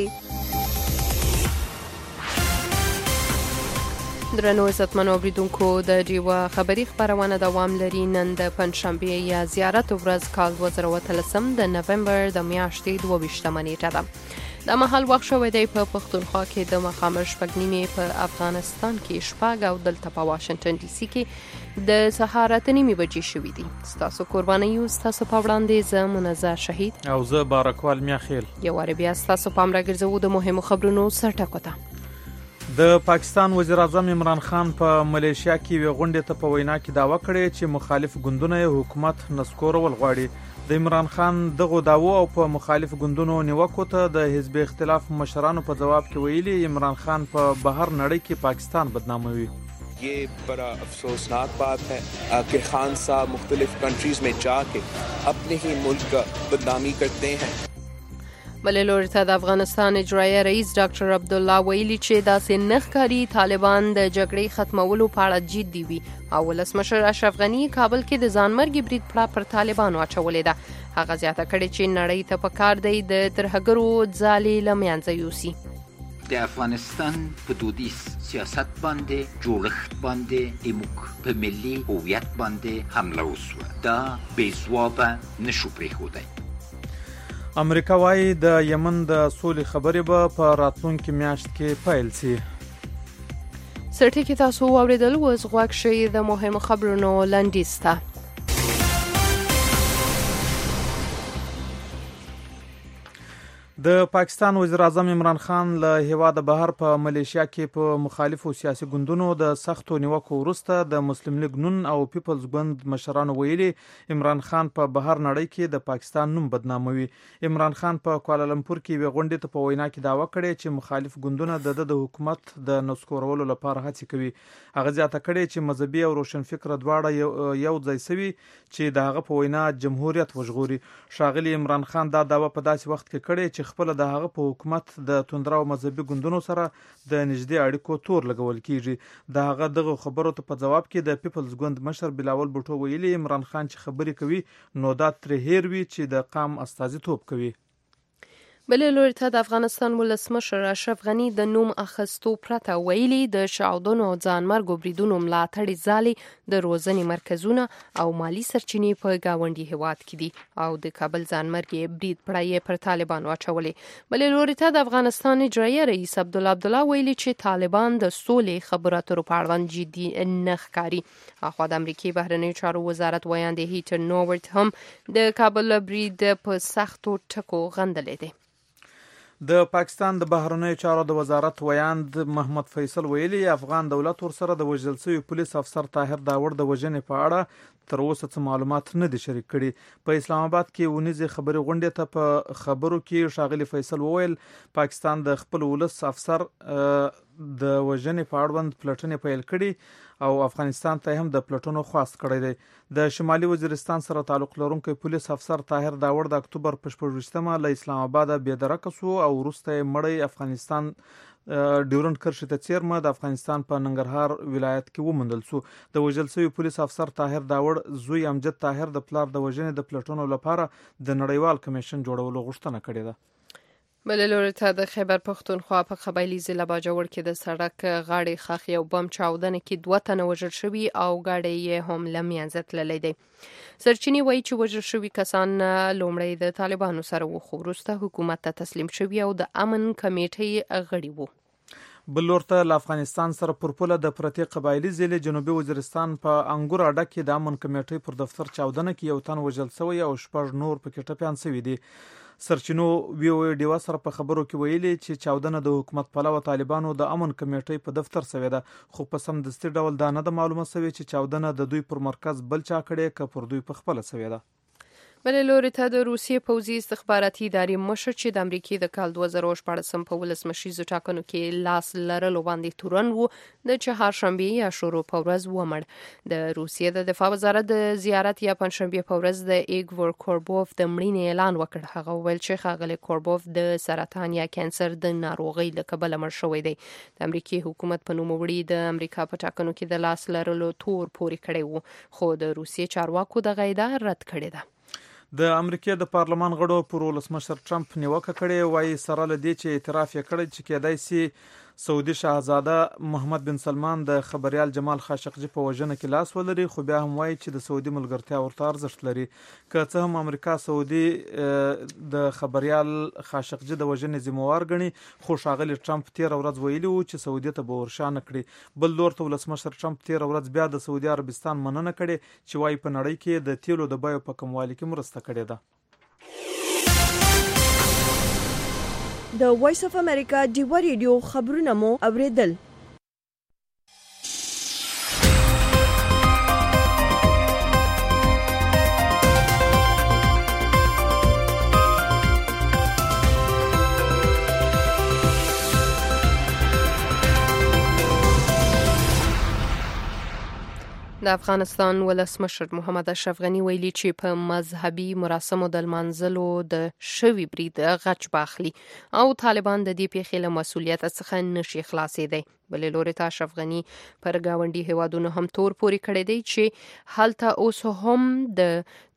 [SPEAKER 1] درنو عزتمن اوریدونکو د ډیوا خبری خبرونه دوام لري. نن د پنځشنبه یا زیارت ورځ کال 2013 د نومبر د میاشتې 22 نیټه ده. د محل وخت شوی دی په پښتونخوا کې د مخامر شپږ نیمې په افغانستان کې شپږ او دلته په واشنگټن ډي سي کې د سهار اته نیمې بجې شوې دي. ستاسو قرباني یو ستاسو په وړاندې زه منزه شهید
[SPEAKER 2] او زه بارکوال میاخیل
[SPEAKER 1] یو واره بیا ستاسو پام راګرځو د مهمو خبرونو سرټکو ته.
[SPEAKER 2] د پاکستان وزیر اعظم عمران خان په ملیشیا کې وی غونډې ته په وینا کې داوا کړې چې مخالف ګوندونه حکومت نسکورول غواړي. د عمران خان دغه داوا او په مخالف ګوندونو نیوکو ته د حزب اختلاف مشرانو په جواب کې ویلي عمران خان په بهر نړۍ کې پاکستان بدناموي.
[SPEAKER 7] ये बड़ा अफसोसनाक बात है कि खान साहब मुख्तलिफ कंट्रीज में जाके अपने ही मुल्क का बदनामी करते हैं.
[SPEAKER 1] بلې لوري ته د افغانستان اجرایي رئیس ډاکټر عبدالله ویلي چې داسې نه ښکاري طالبان د جګړې ختمولو په اړه جدي وي او ولسمشر اشرف غني کابل کې د ځانمرګي برید پړه پر طالبانو اچولې ده. هغه زیاته کړې چې نړۍ ته پکار دی د ترهګرو ځالې له منځه یوسي.
[SPEAKER 18] د افغانستان په دودیز سیاست باندې جوړښت باندې ایموک په ملي هویت باندې حمله وسوه. دا بې ځوابه نشو پرېښودی.
[SPEAKER 2] امریکا وايي د یمن د سولې خبرې به په راتلونکي میاشت کې پیل شي.
[SPEAKER 1] سرټي کې تاسو واوریدل اوس غوږ شئ د مهمو خبرونو لنډیز ته.
[SPEAKER 2] د پاکستان وزیر اعظم عمران خان له هیواده بهر په ملیشیا کې په مخالفو سیاسي ګوندونو د سختو نیوکو وروسته د مسلم لیگ نون او پیپلز ګوند مشرانو ویلي عمران خان په بهر نړۍ کې د پاکستان نوم بدناموي. عمران خان په کوالالمپور کې وی غونډې ته په وینا کې داوا کړې چې مخالف ګوندونه د حکومت د نسکورولو لپاره هڅې کوي. هغه زیاته کړې چې مذهبي او روشنفکر دواړه یو ځای سوي چې د هغه په وینا جمهوریت وژغوري. ښاغلي عمران خان دا داوا په داسې وخت کې کړې چې خپل د هغه په حکومت د توندراو مذهبي ګوندونو سره د نږدې اړیکو تور لګول کیږي. د هغه دغه خبرو ته په جواب کې د پیپلز ګوند مشر بلاول بوټو ویلي عمران خان چې خبرې کوي نو دا ترې هیر وي چې د قام استازیتوب کوي.
[SPEAKER 1] بلې لوري ته د افغانستان ولسمشر اشرف غني د نوم اخیستو پرته ویلي د چاودنو او ځانمرګو بریدونو ملاتړي ځالې د روزنې مرکزونه او مالی سرچینې په ګاونډي هیواد کې دي او د کابل ځانمرګي برید پړه پر طالبانو اچولې. بلې لوري ته د افغانستان اجرایي رئیس عبدالله ویلي چې طالبان د سولې خبرو اترو په اړوند جدي نه ښکاري. اخوا د امریکای بهرنیو چارو وزارت ویاند هیټر نوورت هم د کابل برید په سختو ټکو غندلې دی.
[SPEAKER 2] د پاکستان د بهرنیو چارو د وزارت ویاند محمد فیصل ویلي افغان دولت ورسره د وژل شوي پولیس افسر طاهر داور د وژنې په اړه تر اوسه څه معلومات نه دي شریک کړي. په اسلام آباد کې ونیزې خبري غونډې ته په خبرو کې ښاغلي فیصل وویل پاکستان د خپل ولس افسر د وژنې په اړوند پلټنې پیل کړي او افغانستان ته هم د پلټنو خواست کړی دی. د شمالي وزیرستان سره تعلق لرونکي پولیس افسر طاهر داور د اکتوبر په 14مه له اسلام آباد بېدرکه شو او وروسته مړی افغانستان ډیورنډ کرښې ته څیرمه د افغانستان په ننګرهار ولایت کې وموندل شو. د وژل شوي پولیس افسر طاهر داور زوی امجد طاهر د پلار د وژنې د پلټنو لپاره د نړیوال کمیشن جوړولو غوښتنه کړې ده.
[SPEAKER 1] بل لوري ته د خیبر پښتونخوا په قبایلی ضلع باجوړ کې د سړک غاړې خاخ یو بم چاودنه کې 2 تنه وژل شوي او غاړې یې هم لمینځه تللی دی. سرچینې وایي چې وژل شوي کسان لومړی د طالبانو سره و خو وروسته حکومت ته تسلیم شوي او د امن کمیټې غړي وو.
[SPEAKER 2] بل لورته له افغانستان سره پر پوله د پرتې قبایلی ضلع جنوبي وزیرستان په انګور اډه کې د امن کمیټې پر دفتر چاودنه کې یو تن وژل شوی او 6 نور پکې ټپيان شوي دي. سرچینو ویو ډیوا سره په خبرو کې ویلي چې چاودنه د حکومت پلوه طالبانو د امن کمیټې په دفتر سوی ده خو په سم دستي ډول دا نه د معلومه سوی چې چاودنه د دوی پر مرکز بل چا کړي که پر دوی په خپل سوی ده.
[SPEAKER 1] بل لوري ته د روسیې پوځي استخباراتي ادارې مشر چې د امریکای د کال 2014 په ولسمشریزو ټاکنو کې لاس لرلو باندې تورن وو د چهارشنبه یا شروع په ورځ ومړ. د روسیې د دفاع وزارت د زیارت یا پنځشنبه په ورځ د ایګور کوربوف د مړینې اعلان وکړ. هغه ویل چې ښاغلی کوربوف د سرطان یا کانسر د ناروغۍ له کبله مړ شوی دی. د امریکای حکومت په نوموړي د امریکا په ټاکنو کې د لاس لرلو تور پوري کړی وو خو د روسیې چارواکو د غیدا رد کړی ده.
[SPEAKER 2] د امریکای د پارلمان غړو پر ولسمشر ټرمپ نیوکه کړې وایي سره لدی چې اعتراف یې کړی چې کېدای سي سعودي شاهزاده محمد بن سلمان د خبريال جمال خاشقجي په وژنه کې لاس ولري خو بیا هم وایي چې د سعودي ملګرتیا ورته ارزښت لري. که څه هم امریکا سعودي د خبريال خاشقجي د وژنې ذمہوار ګڼي خو ښاغلي ټرمپ 13 ورځ ویلي وو چې سعودي ته به ورشانه کړي. بل لورته ولسمشر ټرمپ 13 ورځ بیا د سعودي عربستان مننه کړي چې وایي په نړۍ کې د تیلو د بیو په کموالي کې مرسته کړې ده.
[SPEAKER 3] د وایس اف امریکا ډیوا ریډیو خبرونه مو اوریدل.
[SPEAKER 1] د افغانستان ولسمشر محمد اشرف غنی ویلي چې په مذهبي مراسمو د لمانځلو د شوي برید غچ باخلي او طالبان د دې پیښې له مسؤلیت څخه نشي خلاصېدی. بل لوري ته اشرف غنی پر گاونډي هیوادونو هم تور پوري کړی دی چې هلته اوس هم د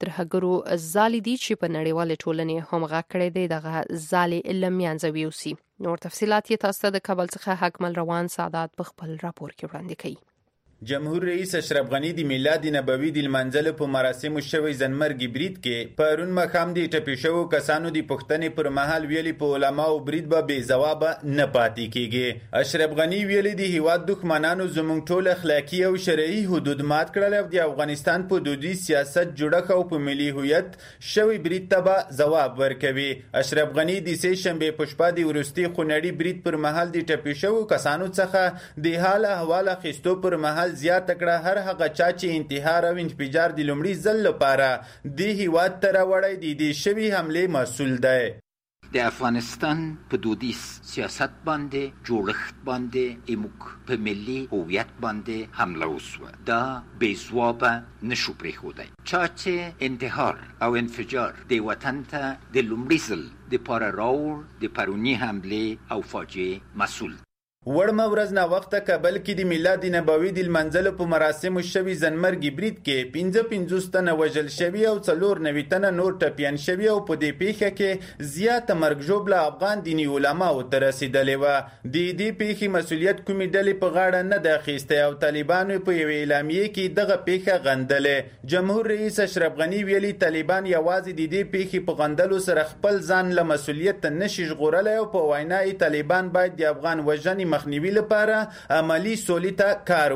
[SPEAKER 1] ترهګرو ځالې دي چې په نړیواله ټولنې هم غږ کړی دی دغه ځالې لمینځه ویوسي. نور تفصيلات یې تاسو ته د کابل څخه حکمل روان سعادت په خپل راپور کې وړاندې کوي.
[SPEAKER 19] جمهور رئیس اشرف غنی د میلاد نبوي د لمانځلو په مراسمو شوی ځنمرګي برید کې پرون مخام د ټپي شوو کسانو د پښتنې پر مهال ویلي په علماو برید به بې ځواب نه پاتې کیږي. اشرف غنی ویلي د هیواد دښمنانو زموږ ټول اخلاقی او شرعي حدود مات کړل او د افغانستان په دودي سیاست جوړښت او په ملي هویت شوی برید ته به ځواب ورکوي. اشرف غنی د سې شنبه په شپه د ورستي خونړي برید پر مهال د ټپي شوو کسانو څخه د حال احوال اخیستو پر مهال زیاته کړه هر هغه چا چې انتحار او انفجار د لومړي ځل لپاره د هیواد ته راوړی د دې شوي حملې مسؤل دی.
[SPEAKER 18] د افغانستان په دودیز سیاست باندې جوړښت باندې ایموک په ملي هویت باندې حمله وسوه. دا بې ځوابه نشو پرېښودی. چا چې انتحار او انفجار د وطن ته د لومړي ځل دپاره راوړ د پروني حملې او فاجعې مسؤل.
[SPEAKER 19] وړمه ورځ نا وخته کابل کې د میلاد نبوي د لمانځلو په مراسمو شوي ځنمرګي برید کې 55 تنه وژل شوي او 94 تنه نور ټپیان شوي او په دې پیښه کې زیاته مرګ ژوبله افغان دیني علماو ته رسېدلې وه. د دې پیښې مسؤلیت کومې ډلې په غاړه نه ده اخیستی او طالبانو په یوې اعلامیې کې دغه پیښه غندلې. جمهور رئیس اشرف غنی ویلي طالبان یوازې د دې پیښې په غندلو سره خپل ځان له مسؤلیت نشي ژغورلی او په وینا یې طالبان باید د افغان وژنې مخنیوي لپاره عملی سولې ته کار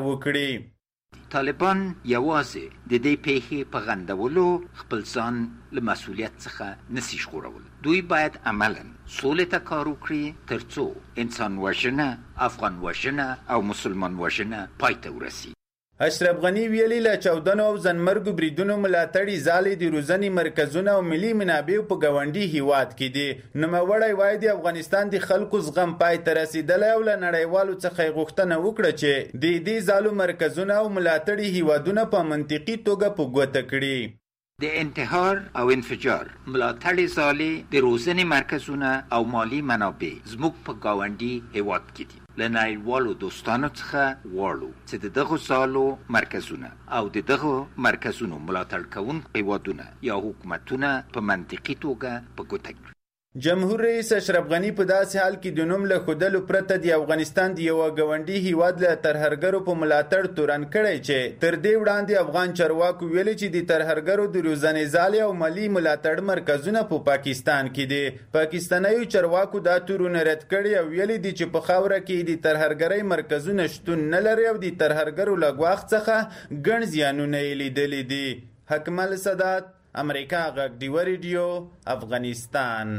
[SPEAKER 19] وکړي.
[SPEAKER 18] طالبان یوازې د دې پیښې په غندولو خپل ځان له مسؤلیت څخه نشي ژغورول. دوی باید عملاً سولې ته کار وکړي ترڅو انسان وژنه، افغان وژنه او مسلمان وژنه پای ته ورسي.
[SPEAKER 19] اشرف غنی ویلي له چاودنو او ځنمرګو بریدونو ملاتړي ځالې د روزنې مرکزونه او ملي منابعو په ګاونډي هیواد کې دي. نوموړی وایي د افغانستان د خلکو زغم پای ته رسېدلی او له نړیوالو څخه یې غوښتنه وکړه چې د دې ځالو مرکزونه او ملاتړي هیوادونه په منطقي توګه په ګوته کړي.
[SPEAKER 18] د انتحار او انفجار ملاتړي ځالې د روزنې مرکزونه او مالی منابع زموږ په ګاونډي هیواد کې دي. له نړیوالو دوستانو څخه غواړو چې د دغو ځالو مرکزونه او د دغو مرکزونو ملاتړ کوونکي هیوادونه یا حکومتونه په منطقي توګه په ګوته کړي.
[SPEAKER 19] جمهور رئیس اشرف غنی په داسې حال کې د نوم له ښودلو پرته د افغانستان د یو ګاونډي هیواد له ترهرګرو په ملاتړ تورن کړی چې تر دې وړاندې افغان چارواکو ویلي چې د ترهرګرو د روزنې ځالې او مالي ملاتړ مرکزونه په پاکستان کې دي. پاکستانیو چارواکو دا تورونه رد کړي او ویلي دي چې په خاوره کې د ترهرګرۍ مرکزونه شتون نه لري او د ترهرګرو له ګواښ څخه ګڼ زیانونه یې لیدلي دي. حکمل سادات، امریکا غږ ډیوه ریډیو، افغانستان.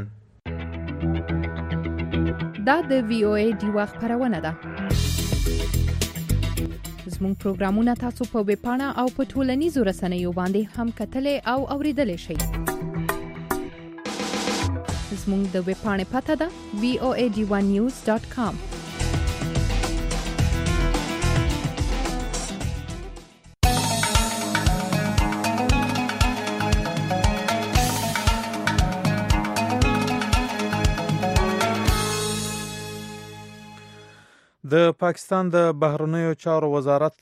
[SPEAKER 5] دا د وی او ای ډیوه خبرونه ده. زموږ پروګرامونه تاسو په ویب پاڼه او په ټولنیزو رسنیو باندې هم کتلې او اوریدلې شئ. زموږ د ویب پاڼې پته ده voadivanews.com.
[SPEAKER 2] د پاکستان د بهرنیو چارو وزارت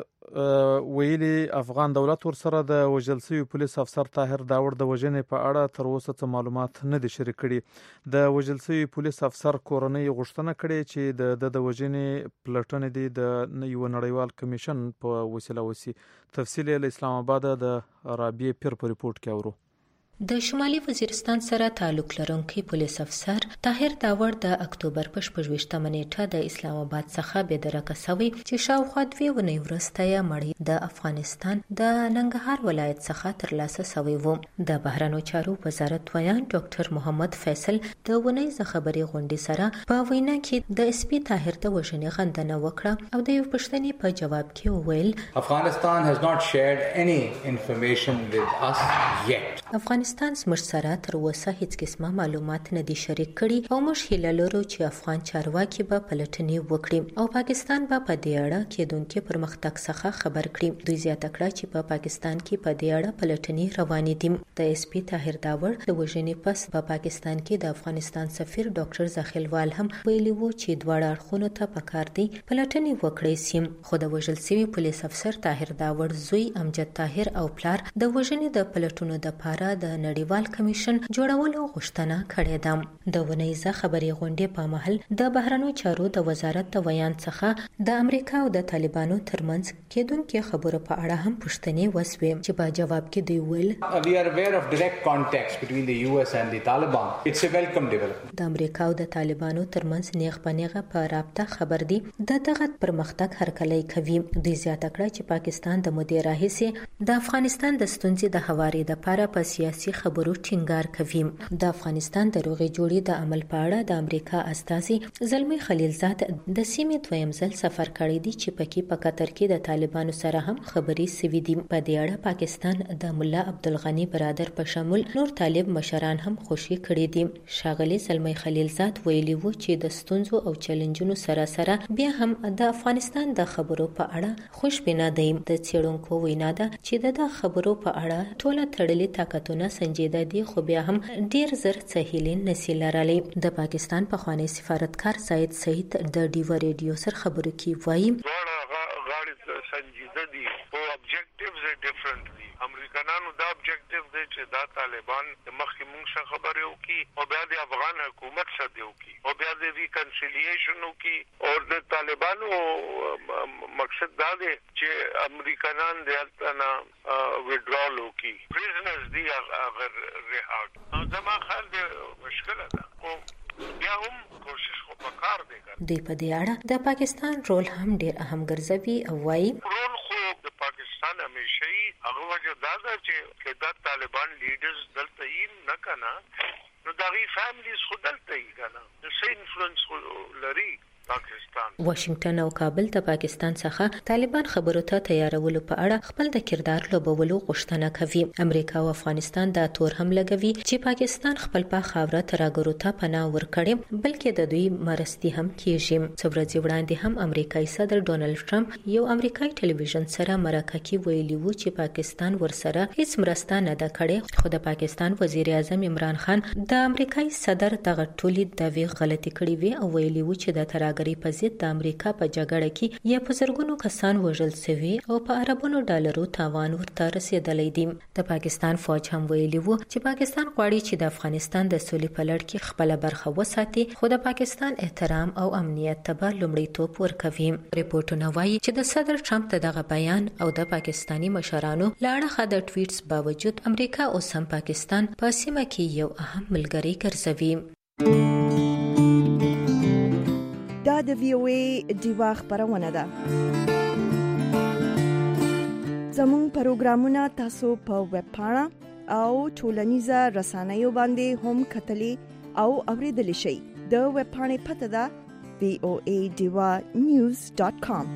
[SPEAKER 2] ویلي افغان دولت ورسره د وژل شوي پولیس افسر طاهر داوړ د وژنې په اړه تر اوسه څه معلومات نه دي شریک کړي. د وژل شوي پولیس افسر کورنۍ غوښتنه کړې چې د وژنې پلټنې د یو نړیوال کمیشن په وسیله وسی. تفصیل له اسلام آباد د رابعه پیر په ریپورت کې اورو.
[SPEAKER 20] د شمالي وزیرستان سره تعلق لرونکي پولیس افسر طاهر داوړ د اکتوبر په 28مه نیټه د اسلام آباد څخه بېدرکه شوی چې شاوخوا 2 ونې وروسته یې مړی د افغانستان د ننګرهار ولایت څخه ترلاسه شوی و. د بهرنیو چارو وزارت ویان ډاکټر محمد فیصل د ونې خبري غونډې سره په وینا کې د اس پی طاهر د وژنې غندنه وکړه او د یو پښتني په جواب کې وویل
[SPEAKER 21] Afghanistan has not shared any information with us yet.
[SPEAKER 20] افغانستان زموږ سره تر اوسه هیڅ قسمه معلومات نه دي شریک کړي او موږ هیله لرو چې افغان چارواکي به پلټنې وکړي او پاکستان به په دې اړه کېدونکي پرمختګ څخه خبر کړي. دوی زیاته کړه چې په پاکستان کې په دې اړه پلټنې روانې دي. د اس پی طاهر داوړ د وژنې پس په پاکستان کې د افغانستان سفیر ډاکټر زخیلوال هم ویلي وو چې دواړه اړخونو ته پکار دي پلټنې وکړي سي. خو د وژل شوي پولیس افسر طاهر داوړ زوی امجد طاهر او پلار د وژنې د پلټنو د پاره د نړیوال کمیشن جوړولو غوښتنه کړې ده. د ونیزه خبري غونډې په محل د بهرنیو چارو د وزارت د ویان څخه د امریکا او د طالبانو ترمنځ کېدونکو خبرو په اړه هم پوښتنې وسوې چې په جواب کې دی ویل
[SPEAKER 21] We are aware of direct contacts between the US and the Taliban. It's a welcome development.
[SPEAKER 20] د امریکا او د طالبانو ترمنځ نیغ په نیغه په رابطه خبر دی دغه پرمختګ هرکلی کوي. دوی زیاته کړه چې پاکستان د مودې راهیسې د افغانستان د ستونزې د هواري لپاره په سیاسي خبرو ټینګار کوي. د افغانستان د روغې جوړې د عمل په اړه د امریکا استازي زلمی خلیلزاد د سیمې دویم ځل سفر کړی دی چې پکې په قطر کې د طالبانو سره هم خبرې سوي دي. په دې اړه پاکستان د مولا عبدالغنی برادر په شمول نور طالب مشران هم خوشي کړي دي. ښاغلي زلمی خلیلزاد ویلي وو چې د ستونزو او چیلنجونو سره سره بیا هم د افغانستان د خبرو په اړه خوشبینه دی. د څېړونکو وینا ده چې د خبرو په اړه ټوله تړلې طاقتونه سنجیده دي خو بیا هم ډیر زر څه هیلې نشي لرلی. د پاکستان پخوانی سفارتکار سید سعید د ډیو ریډیو سره خبرو کې وایي
[SPEAKER 22] سنجیده دي او ابجیکټیوز ډیفرنٹ دي. امریکایانو دا ابجیکټیو دی چې دا طالبان د مخکې مونږ سره خبرې وکړي او بیا د افغان حکومت سره دی وکړي او بیا د ریکنسیلیشن وکړي او د طالبانو مقصد دا دی چې امریکایان د التنا وډرال وکړي پریزنرز دی اگر رهاګ زما خیال دی مشکل ده او بیا هم کوشش خو پکار دی.
[SPEAKER 20] دوی په دې اړه د پاکستان رول هم ډیر اهم ګرځوي او وایي
[SPEAKER 22] رول خو د پاکستان همیشه هغه وجه دا ده چې دا طالبان لیډرز دلته یې نه کنه نو دغه فیملیز خو دلته یې کنه د سې انفلوئنس لري.
[SPEAKER 20] واشنگټن او کابل د پاکستان څخه طالبان خبرو ته تیارولو په اړه خپل د کردار لوبولو غوښتنه کوي. امریکا او افغانستان دا تور هم لګوي چې پاکستان خپل په خاوره ترګرو ته پناه ورکړي بلکې د دوی مرستي هم کیږي. څو ورځې وړاندې هم امریکایي صدر ډونالد ټرمپ یو امریکایي ټلویزیون سره مرکه کې ویلي وو چې پاکستان ورسره هیڅ مرسته نه ده کړې خو د پاکستان وزیر اعظم عمران خان د امریکایي صدر دغه ټولې دعوی غلطي کړې وي او ویلي وو چې د سوداګرۍ په ضد د امریکا په جګړه کې یا په زرګونو کسان وژل شوي او په اربونو ډالرو تاوان ورته رسیدلی دی. د پاکستان فوج هم ویلي وو چې پاکستان غواړي چې د افغانستان د سولې په لړ کې خپل برخه وساتي، خو د پاکستان احترام او امنیت ته به لومړیتوب ورکوي. ریپورتونه وایي چې د صدر ټرمپ دغه بیان او د پاکستاني مشرانو له اړخه د ټویټس باوجود امریکا اوس هم پاکستان په سیمه کې یو اهم ملګری ګرځوي.
[SPEAKER 3] دا د VOA ډیوا خبرونه ده. زموږ پروګرامونه تاسو په ویب پاڼه او ټولنیزه رسنیو باندې هم کتلی او اوریدلی شئ. د ویب پاڼې پته ده voadivanews.com.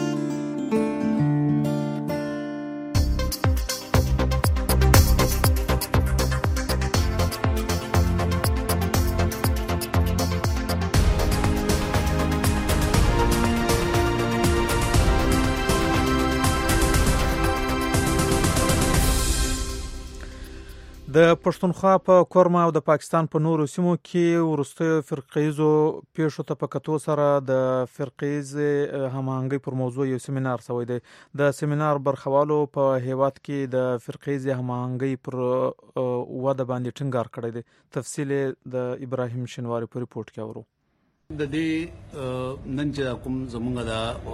[SPEAKER 2] د پښتونخوا په کورما او د پاکستان په نورو سیمو کې وروستیو فرقیزو پیښو ته په کتو سره د فرقیز هماهنګۍ پر موضوع یو سیمینار شوی دی. د سیمینار برخوالو په هیواد کې د فرقیز هماهنګۍ پر وده باندې ټینګار کړی دی. تفصیل د ابراهیم شنواری په ریپورت کې اورو.
[SPEAKER 4] د دې نن چې کوم زموږ د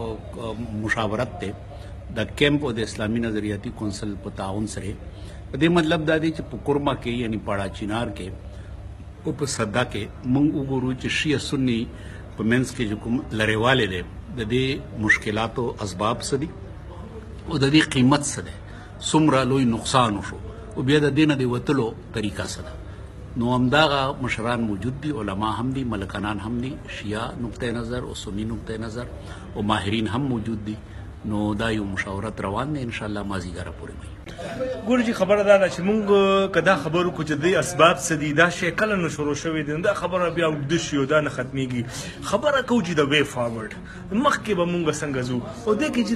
[SPEAKER 4] مشاورت ته د کیمپ او د اسلامي نظریاتي کونسل په تعاون سره دې مطلب دا دی چې په کورما کې یعنی پاړا چینار کې او په صدا کې موږ وګورو چې شیعه سنی په منځ کې کوم لړیواله دي د دې مشکلاتو اسباب څه دي او د دې قیمت څه ده، څومره لوی نقصان وشو او بیا د دې نه دی وتلو طریقه څه ده. نو همداغه مشران موجود دي، علما هم دي، ملکانان هم دي، شیعه نقطه نظر او سنی نقطه نظر او ماهرین هم موجود دي. نو دا یو مشاورت روان دی، ان شاء الله مازیګره پورې وي.
[SPEAKER 8] ګورجی خبره ده چې موږ کدا خبرو کو چې د اسباب سدي دا شکل نو شروع شوی دی، دا خبره بیا د شیو دا نه ختميږي. خبره کو چې د وی فارورډ مخکې به موږ څنګه زو او د کې چې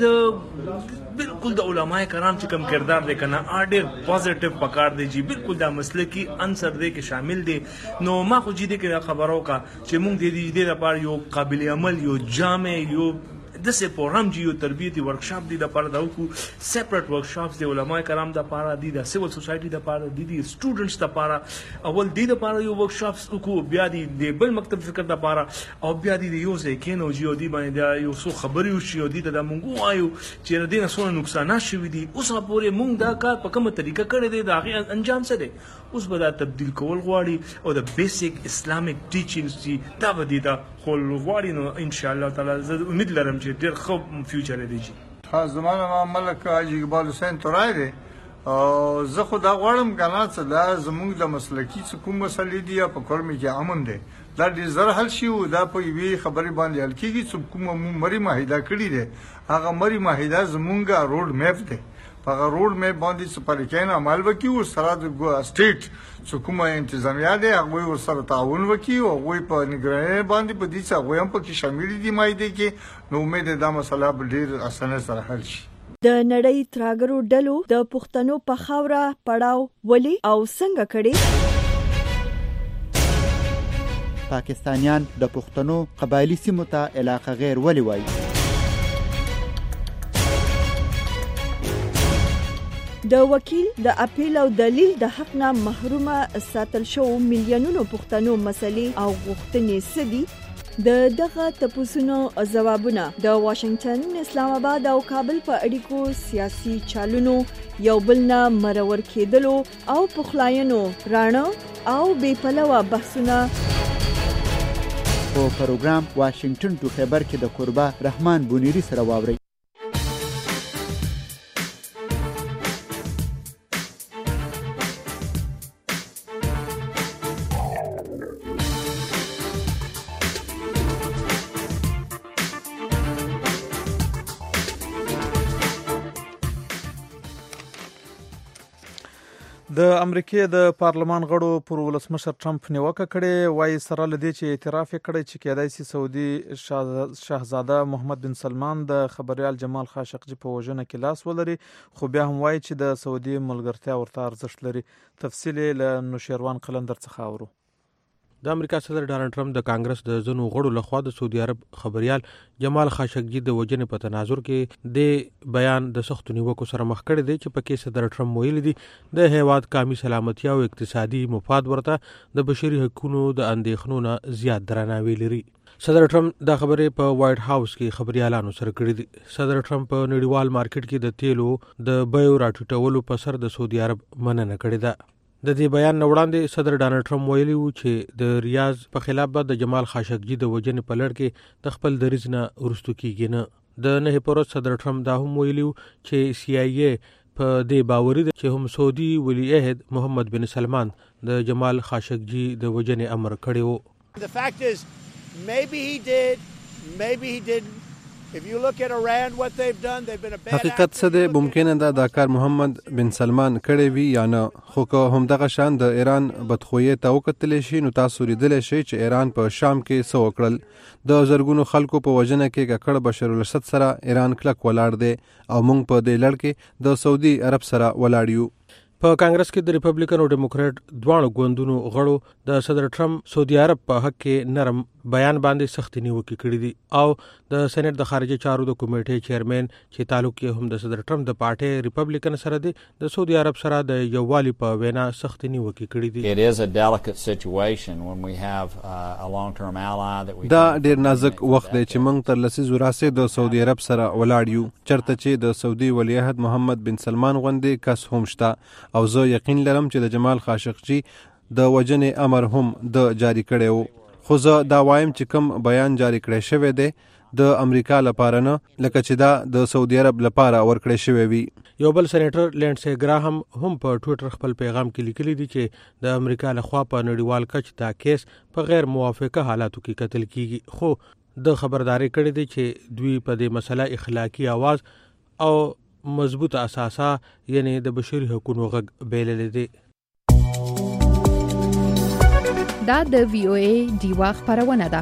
[SPEAKER 8] بالکل د علماء کرام چې کوم کردار دی کنه اډر پوزټیو پکار دی جی، بالکل دا مسلکی عنصر دی کې شامل دی. نو ما خو جدي کې خبرو کا چې موږ د دې لپاره یو قابل عمل یو جامع یو دسه پروګرام جیو تربیتی ورکشاپ دی د پاره دا کو سیپریټ ورکشاپس دی علماء کرام د پاره دی د سیول سوسایټي د پاره دی سټوډنټس د پاره اول دی د پاره یو ورکشاپس کو بیا دی د بل مکتب فکر د پاره او بیا دی یو ځای کینو جیو دی باندې دا یو څو خبري وشي دی د مونږ وایو چې د دې نه څونه نقصانات شوي دي. اوس پورې مونږ دا کار په کومه طریقه کړی دی دا غي انجام څه دی. اوس به دا تبدیل کول غواړي او د بیسیک اسلامیک ټیچینګز دی دا به دی دا خل غواړي. نو ان شاء الله تعالی زه امید لرم چې ډیر ښه فیوچر دی.
[SPEAKER 23] خاص زمانه ما ملک حاجی اقبال حسین تورای دی او زه خو دا غواړم کنه چې دا زموږ د مسلکی کوم مسلې دی په کورمي کې امن دی دا د زر حل شي او دا په وی خبري باندې حل کیږي چې کوم مری معاهده کړی دی. هغه مری معاهده زموږ روډ میپ دی. په روډ میپ باندې سپاریکین عمل وکي او سره د سټیټ حکومت انتظامیه دی هغه ور سره تعاون وکي او هغه په نگرانۍ باندې په دې څه هغه هم پکې شامل دي مایده کې. نو امید دا مسله ډیر اسانه سره حل شي.
[SPEAKER 3] د نړۍ تراګرو ډلو د پښتنو په خاوره پړاو ولي او څنګه کړي؟
[SPEAKER 14] پاکستانیان د پښتنو قبایلی سیمو ته علاقه غیر ولي وایي؟
[SPEAKER 3] د وکیل د اپیل او دلیل د حق نه محرومه ساتل شو میلیونونو پښتنو مسلې او غوښتنې سدي. د دغه تپوسونو ځوابونه د واشنگټن، اسلام آباد او کابل په اړیکو سیاسي چالونو یو بل نه مرور کېدلو او پخلاینو رانه او بې پلوه بحثونه
[SPEAKER 14] په پروګرام واشنگټن ټو خیبر کې د قربا رحمان بونیری سره واوري.
[SPEAKER 2] د امریکای د پارلمان غړو پر ولسمشر ټرمپ نیوکه کړې، وايي سره لدی چې اعتراف کړي چې کېدای شي سعودي شاهزاده محمد بن سلمان د خبريال جمال خاشقجي په وژنه کې لاس ولري، خو بیا هم وايي چې د سعودي ملګرتیا ورته ارزښت لري. تفصیل له نوشیروان قلندر څخه اورو.
[SPEAKER 6] د امریکا صدر ډانلډ ټرمپ د کانګرس د ځینو غړو لخوا د سعودي عرب خبريال جمال خاشقجي د وجنې په تناظر کې د بیان د سختو نیوکو سره مخ کړی دی چې پکې صدر ټرمپ ویلي دي د هیواد قومي سلامتیا او اقتصادي مفاد ورته د بشري حقوقو د اندېښنو نه زیات درناوی لري. صدر ټرمپ دا خبرې په وایټ هاوس کې خبريالانو سره کړې دي. صدر ټرمپ په نړیوال مارکیټ کې د تیلو د بیو راټیټولو په سر د سعودي عرب مننه کړې ده. د دې بیان وړاندې صدر ډانلډ ټرمپ ویلي و چې د ریاض په خلاف به د جمال خاشقجي د وجنې په لړ کې د خپل دریځ نه ورستو کیږي نه. د نه پروت صدر ټرمپ دا هم ویلي و چې CIA په دې باوري ده چې هم سعودي ولی عہد محمد بن سلمان د جمال خاشقجي د وجنې امر کړی و.
[SPEAKER 9] The fact is maybe he did, maybe he didn't. If you look at Iran, what they've done, they've been a bad
[SPEAKER 10] حقیقت څه دی ممکنه دا کار محمد بن سلمان کړی وي یا نه، خو که هم دغه شان د ایران بدخویی ته وکتلی شي نو تاسو لیدلی شئ چې ایران په شام کې څه وکړل. د زرګونو خلکو په وژنه کې ککړ بشر الاسد سره ایران کلک ولاړ دی او موږ په دې لړ کې د سعودي عرب سره ولاړ یو.
[SPEAKER 6] په کانګرس کې د ریپبلیکن او ډیموکرات دواړو ګوندونو غړو د صدر ټرمپ سعودي عرب په حق کې نرم بیان باندې سختي نیوکې کړې دي او د سېنات د خارجه چارو د کمیټې چیرمن چې تعلق یې هم د صدر ټرمپ د پارټي ریپبلیکن سره دی د سعودي عرب سره د یووالي په وینا سختي نیوکې کړې دي.
[SPEAKER 24] It is a delicate situation when we have a long-term ally that we
[SPEAKER 10] دا ډیر نازک وخت دی چې موږ تر لسیزو راسې د سعودي عرب سره ولاړ یو، چرته چې د سعودي ولیعهد محمد بن سلمان غوندې کس هم شته او زه یقین لرم چې د جمال خاشقجي د وجنې امر هم د جاری کړی وو. خو زه دا وایم چې کوم بیان جاری کړی شوی دی د امریکا لپاره نه لکه چې دا د سعودي عرب لپاره ورکړی شوی وي.
[SPEAKER 6] یو بل سېنیټر لینډسي ګراهم هم په ټوئیټر خپل پیغام کې لیکلي دي چې د امریکا لخوا په نړیوال کچ دا کیس په غیر موافقه حالاتو کې قتل کیږي، خو د خبرداري کړې دي چې دوی په دې مسله اخلاقی आवाज او مضبوطه اساسا یعنی د بشري حقوقو غږ بیلل دي.
[SPEAKER 5] دا د VOA دیوا خبرونه ده.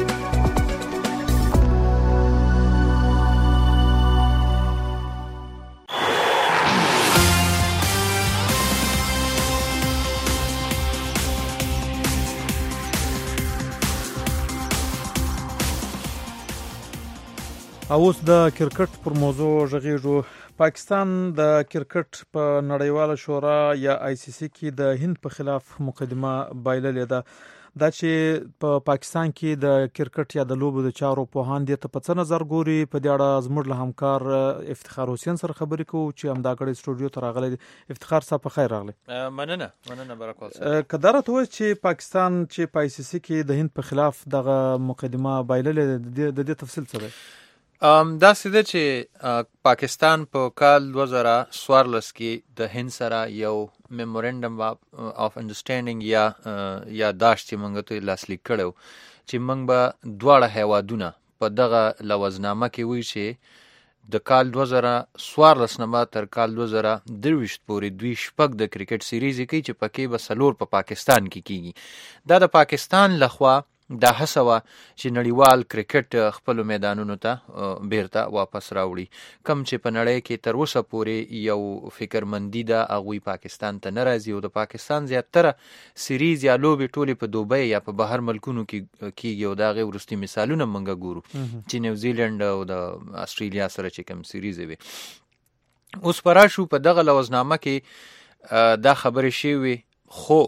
[SPEAKER 2] اوس د کرکټ پر موضوع غږیږو. پاکستان د کرکټ په نړیواله شورا یا ICC کې د هند په خلاف مقدمه بایللې ده. دا چې په پاکستان کې د کرکټ یا د لوبو د چارو پوهان دي ته په څه نظر ګوري، په دې اړه زموږ له همکار افتخار حسین سره خبرې کوو چې همدا کړي سټوډیو ته راغلی. افتخار صاحب په خیر راغلی.
[SPEAKER 25] مننه برکات.
[SPEAKER 2] کدارت وای چې پاکستان چې په ICC کې د هند په خلاف دغه مقدمه بایللې د دې تفصیل څه دی؟
[SPEAKER 25] دا سده چې پاکستان په کال 2014 کې د هند سره یو میمورندم اف انډرستانډینګ یا داشت چې موږ ته لاسلیک کړو چې موږ به دواړه هیوادونه په دغه لوزنامه کې وی چې د کال 2014 نه تر کال 2023 پورې دوی شپږ د کرکټ سیریز کوي چې پکې به سلور په پاکستان کې کیږي. دا د پاکستان لخوا دا هڅه وه چې نړیوال کرکټ خپلو میدانونو ته بیرته واپس راوړي. کم چې په نړۍ کې تر اوسه پورې یو فکرمندي ده هغوی پاکستان ته نه راځي او د پاکستان زیاتره سیریز یا لوبې ټولې په دوبۍ یا په بهر ملکونو کې کیږي او د هغې وروستي مثالونه موږ ګورو چې نیوزیلینډ او د استرالیا سره چې کوم سیریز وي. اوس په راشو په دغه لوزنامه کې دا خبرې شوي خو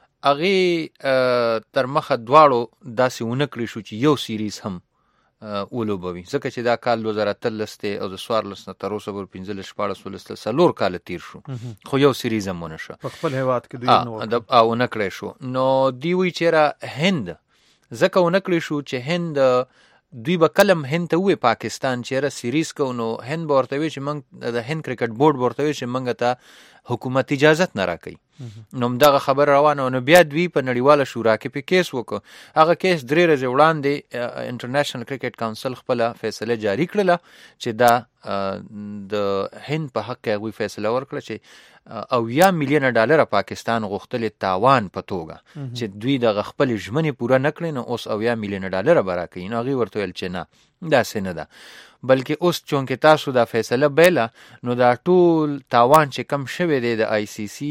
[SPEAKER 25] هغې تر مخه دواړو داسې ونه کړی شو چې یو سیریز هم ولوبوي، ځکه چې دا کال 2013 دی او د 14 نه تر اوسه پورې 15-16 څلور کاله تیر شو خو یو سیریز هم ونه شو
[SPEAKER 2] په خپل هیواد کې دوی
[SPEAKER 25] او ونه کړی شو. نو دی وی چېرې هند ځکه ونه کړی شو چې هند دوی به کلم هند ته وې پاکستان چېرې سیریز کو نو هند به ورته وي چې موږ د هند کرکټ بورډ به ورته وي چې موږ ته حکومت اجازت نه راکوي. نو دغه خبر روانه نو بیا دوی په نړیواله شورا کې په کیس وکړو. هغه کیس 3 ورځې وړاندې انټرنیشنل کرکټ کونسل خپله فیصله جاری کړله چې دا د هند په حق کې هغوی فیصله ورکړه چې $90 میلیونه پاکستان غوښتلې تاوان په توګه چې دوی دغه خپلې ژمنې پوره نه کړې نو اوس $90 میلیونه به راکوي. نو هغوی ورته ویل چې نه داسې نه ده، بلکې اوس چونکې تاسو دا فیصله بیله نو دا ټول تاوان چې کم شوی دی د ICC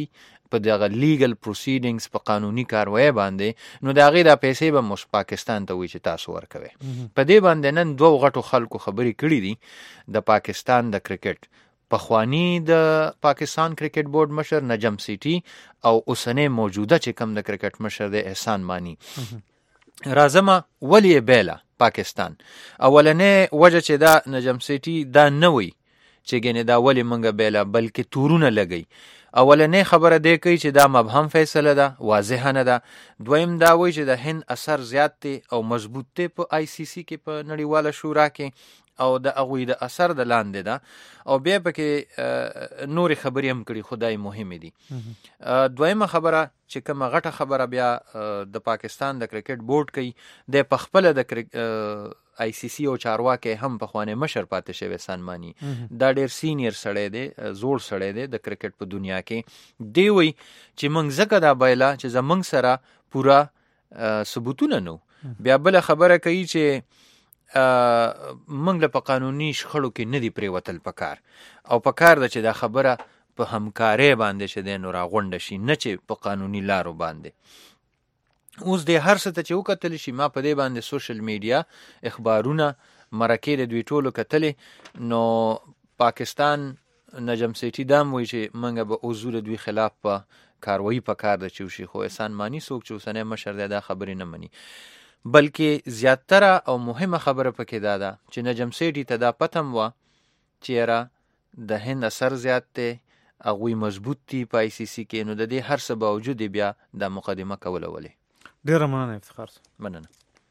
[SPEAKER 25] په دغه لیګل پروسیډینګز په قانوني کاروایی باندې نو د هغې دا پیسې به مو پاکستان ته وایي چې تاسو ورکوئ. په دې باندې نن 2 غټو خلکو خبرې کړي دي. د پاکستان د کرکټ پخوانی د پاکستان کرکټ بورډ مشر نجم سیټي او اوسنی موجوده چې کم د کرکټ مشر د احسان مانی. رازمه ولی بیلا پاکستان اولنې وجه چې دا نجم سیټي دا نه وي چې ګنې دا ولی منګه بیلا بلکې تورونه لګي. اولنې خبره دی کوي چې دا مبهم فیصله ده، واضحه نه ده. دویم دا وایي چې د هند اثر زیات دی او مضبوط دی په آی سی سی کې په نړیواله شورا کې او د هغوی د اثر د لاندې ده. او بیا پکې نورې خبرې هم کړي خدای مهمې دي. دویمه خبره چې کومه غټه خبره بیا د پاکستان د کرکټ بورډ کوي د پخپله د آی سی سی او چارواکي هم پخوانی مشر پاتې شوی احسان مانی. دا ډېر سینیر سړی دی، زوړ سړی دی د کرکټ په دنیا کې. دی وی چې موږ ځکه دا بایله چې زموږ سره پوره ثبوتونه نو. بیا بله خبره کوي چې موږ له په قانوني شخړو کې نه دي پرېوتل پکار او پکار ده چې دا خبره په همکارۍ باندې چې دی نو راغونډه شي، نه چې په قانوني لارو باندې. اوس د هر څه ته چې وکتل شي، ما په دې باندې سوشل میډیا اخبارونه مرکې د دوی ټولو کتلې. نو پاکستان نجم سیټي دا هم وایي چې موږ به حضور دوی خلاف په کاروایی پکار ده چې وشي. خو احسان مانی څوک چې اوسنی مشر دی دا خبرې نه مني. بلکې زیاتره او مهمه خبره پکې دا ده چې نجم سیټي ته دا پتم وه چې یاره د هند اثر زیات دی، هغوی مضبوط دي په آی سی سی کې. نو د دې هر څه باوجود بیا دا مقدمه کوله. ولې
[SPEAKER 2] ډېره مننه افتخار صاحب.
[SPEAKER 25] مننه.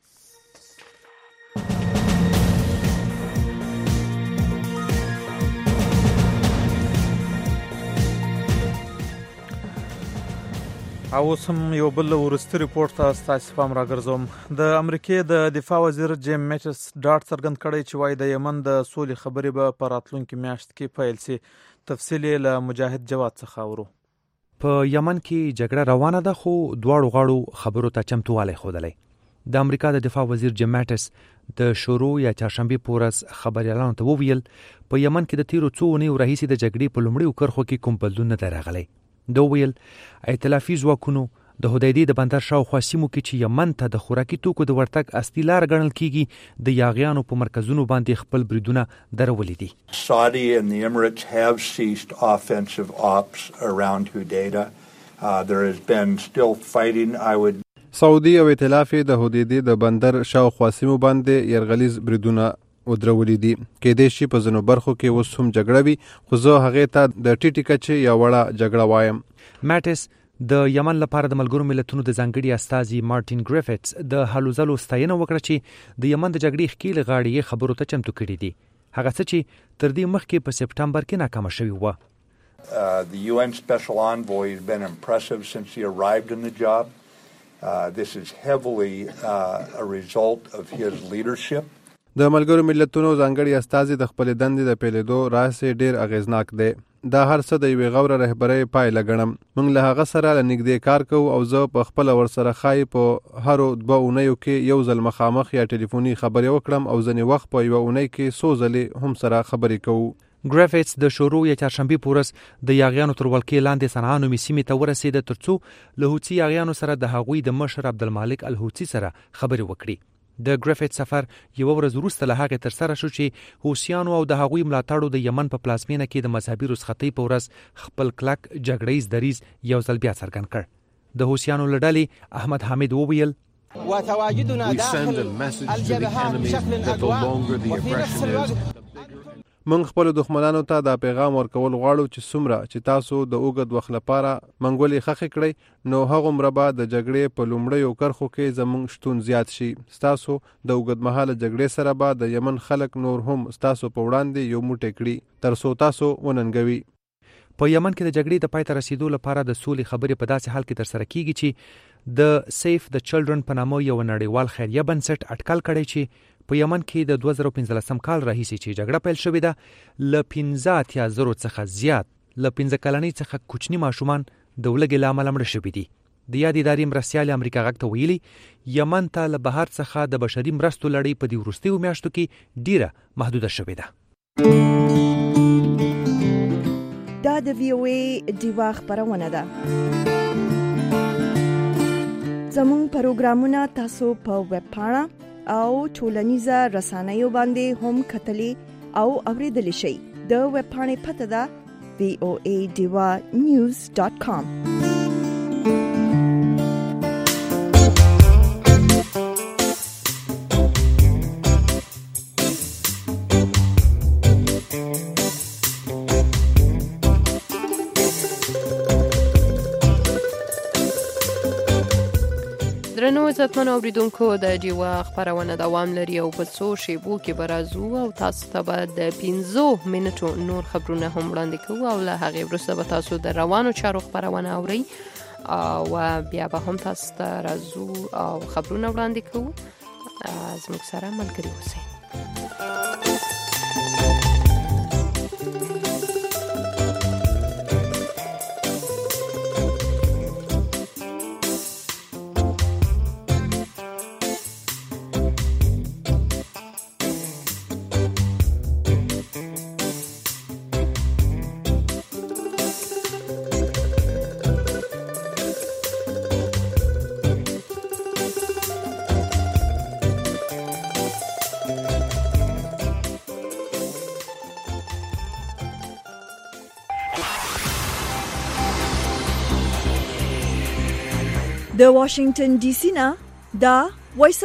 [SPEAKER 2] او اوس هم یو بل ورستي ریپورت ته ستاسو پام راګرځوم. د امریکې د دفاع وزیر جیم میټس ډاټ څرګند کړی چې وایي د یمن د سولې خبرې به په راتلونکي میاشت کې پیل سي. تفصیل یې له مجاهد جواد څخه اورو.
[SPEAKER 11] په یمن کې جګړه روانه ده خو دواړو غاړو خبرو ته چمتوالی ښودلی. د امریکا د دفاع وزیر جیم میټس د شروع یا چهارشنبې په ورځ خبریالانو ته وویل په یمن کې د تیرو څو اونیو راهیسې د جګړې په لومړیو کرښو کې کوم بدلون نه دی راغلی. دا ویل ائتلافي ځواکونو د هدیدې د بندر شاوخوا سیمو کې چې یمن ته د خوراکي توکو د ورتګ اصلي لار ګڼل کیږي د یاغیانو په مرکزونو باندې خپل بریدونه درولي دي.
[SPEAKER 12] Saudi and the Emirates have ceased offensive ops around Hudaydah. There has been still fighting.
[SPEAKER 10] سعودي او ائتلاف د هدیدې د بندر شاوخوا سیمو باندې يرغلیز بریدونه ودرولې دي. کېدای شي په ځینو برخو کې اوس هم جګړه وي، خو زه هغې ته د ټیټې کچې یا وړه جګړه وایم.
[SPEAKER 11] میټس د یمن لپاره د ملګرو ملتونو د ځانګړي استازي مارټین ګریفټس د هلو ځلو ستاینه وکړه چې د یمن د جګړې ښکېلې غاړې یې خبرو ته چمتو کړي دي، هغه څه چې تر دې مخکې په سپټمبر کې ناکامه شوي وه.
[SPEAKER 12] The UN Special Envoy has been impressive since he arrived in the job. This is heavily a result of his leadership.
[SPEAKER 10] د ملګرو ملتونو ځانګړي استازي د خپل دندې د پیلېدو راز ډیر اغیزناک دی. دا هر څه د یوې غوره رهبرۍ پایله ګڼم. موږ له هغه سره له نږدې کار کوو او زه په خپله ورسره ښایي په هرو 2 اونیو کې یو ځل مخامخ یا ټلیفوني خبرې وکړم او ځینې وخت په یوه اونۍ کې څو ځلې هم سره خبرې کوو.
[SPEAKER 11] ګریفټس د شروع یا چهارشنبې په ورځ د یاغیانو تر ولکې لاندې صنعا نومې سیمې ته ورسېده ترڅو له هوتي یاغیانو سره د هغوی د مشر عبدالمالک الهوتي سره خبرې وکړي. د ګریفټ سفر یو ورځ وروسته له هغې ترسره شو چې حوثیانو او د هغوی ملاتړو د یمن په پلازمینه کې د مذهبي رخصتۍ په ورځ خپل کلک جګړیز دریځ یو ځل بیا څرګند کړ. د حوثیانو له ډلې احمد حامد وویل
[SPEAKER 13] وتواجدنا داخل الجبهات بشكل أقوى وفي نفس الوقت
[SPEAKER 10] موږ خپل دښمنانو ته دا پیغام ورکول غواړو چې څومره چې تاسو د اوږد وخت لپاره منګولې خښې کړئ نو هغومره به د جګړې په لومړیو کرښو کې زموږ شتون زیات شي. ستاسو د اوږدمهاله جګړې سره به د یمن خلک نور هم ستاسو په وړاندې یو موټی کړي تر څو تاسو وننګوي.
[SPEAKER 11] په یمن کې د جګړې د پای ته رسیدو لپاره د سولې خبرې په داسې حال کې ترسره کیږي چې د سیف د چلډرن په نامه یو نړیوال خیریه بنسټ اټکل کړی چې په یمن کې د 2015 کال راهیسې چې جګړه پیل شوې ده له 15,000 څخه زیات له 15 کلنۍ څخه کوچني ماشومان د ولږې له امله مړه شوي دي. د یاد ادارې مرستیالې امریکا غږ ته ویلي یمن ته له بهر څخه د بشري مرستو لړۍ په دې وروستیو میاشتو کې ډیره محدوده شوې ده.
[SPEAKER 3] دا د VOA دیوا خبرونه ده. زموږ پروګرامونه تاسو په ویب پاڼه او ټولنیزه رسنیو باندې هم کتلی او اوریدلی شئ. د ویب پاڼې پته ده voadivanews.com.
[SPEAKER 1] درنو عزتمنو اوریدونکو د ډیوا خبرونه دوام لري او په څو شیبو کې برازو او تاسو ته به د 15 منټو نور خبرونه هم وړاندې کوو او له هغې وروسته به تاسو د روانو چارو خبرونه اورئ او بیا به هم تاسو ته راځو او خبرونه وړاندې کوو. زموږ سره ملګري اوسئ.
[SPEAKER 3] د واشنگټن ډي سي نه دا وایس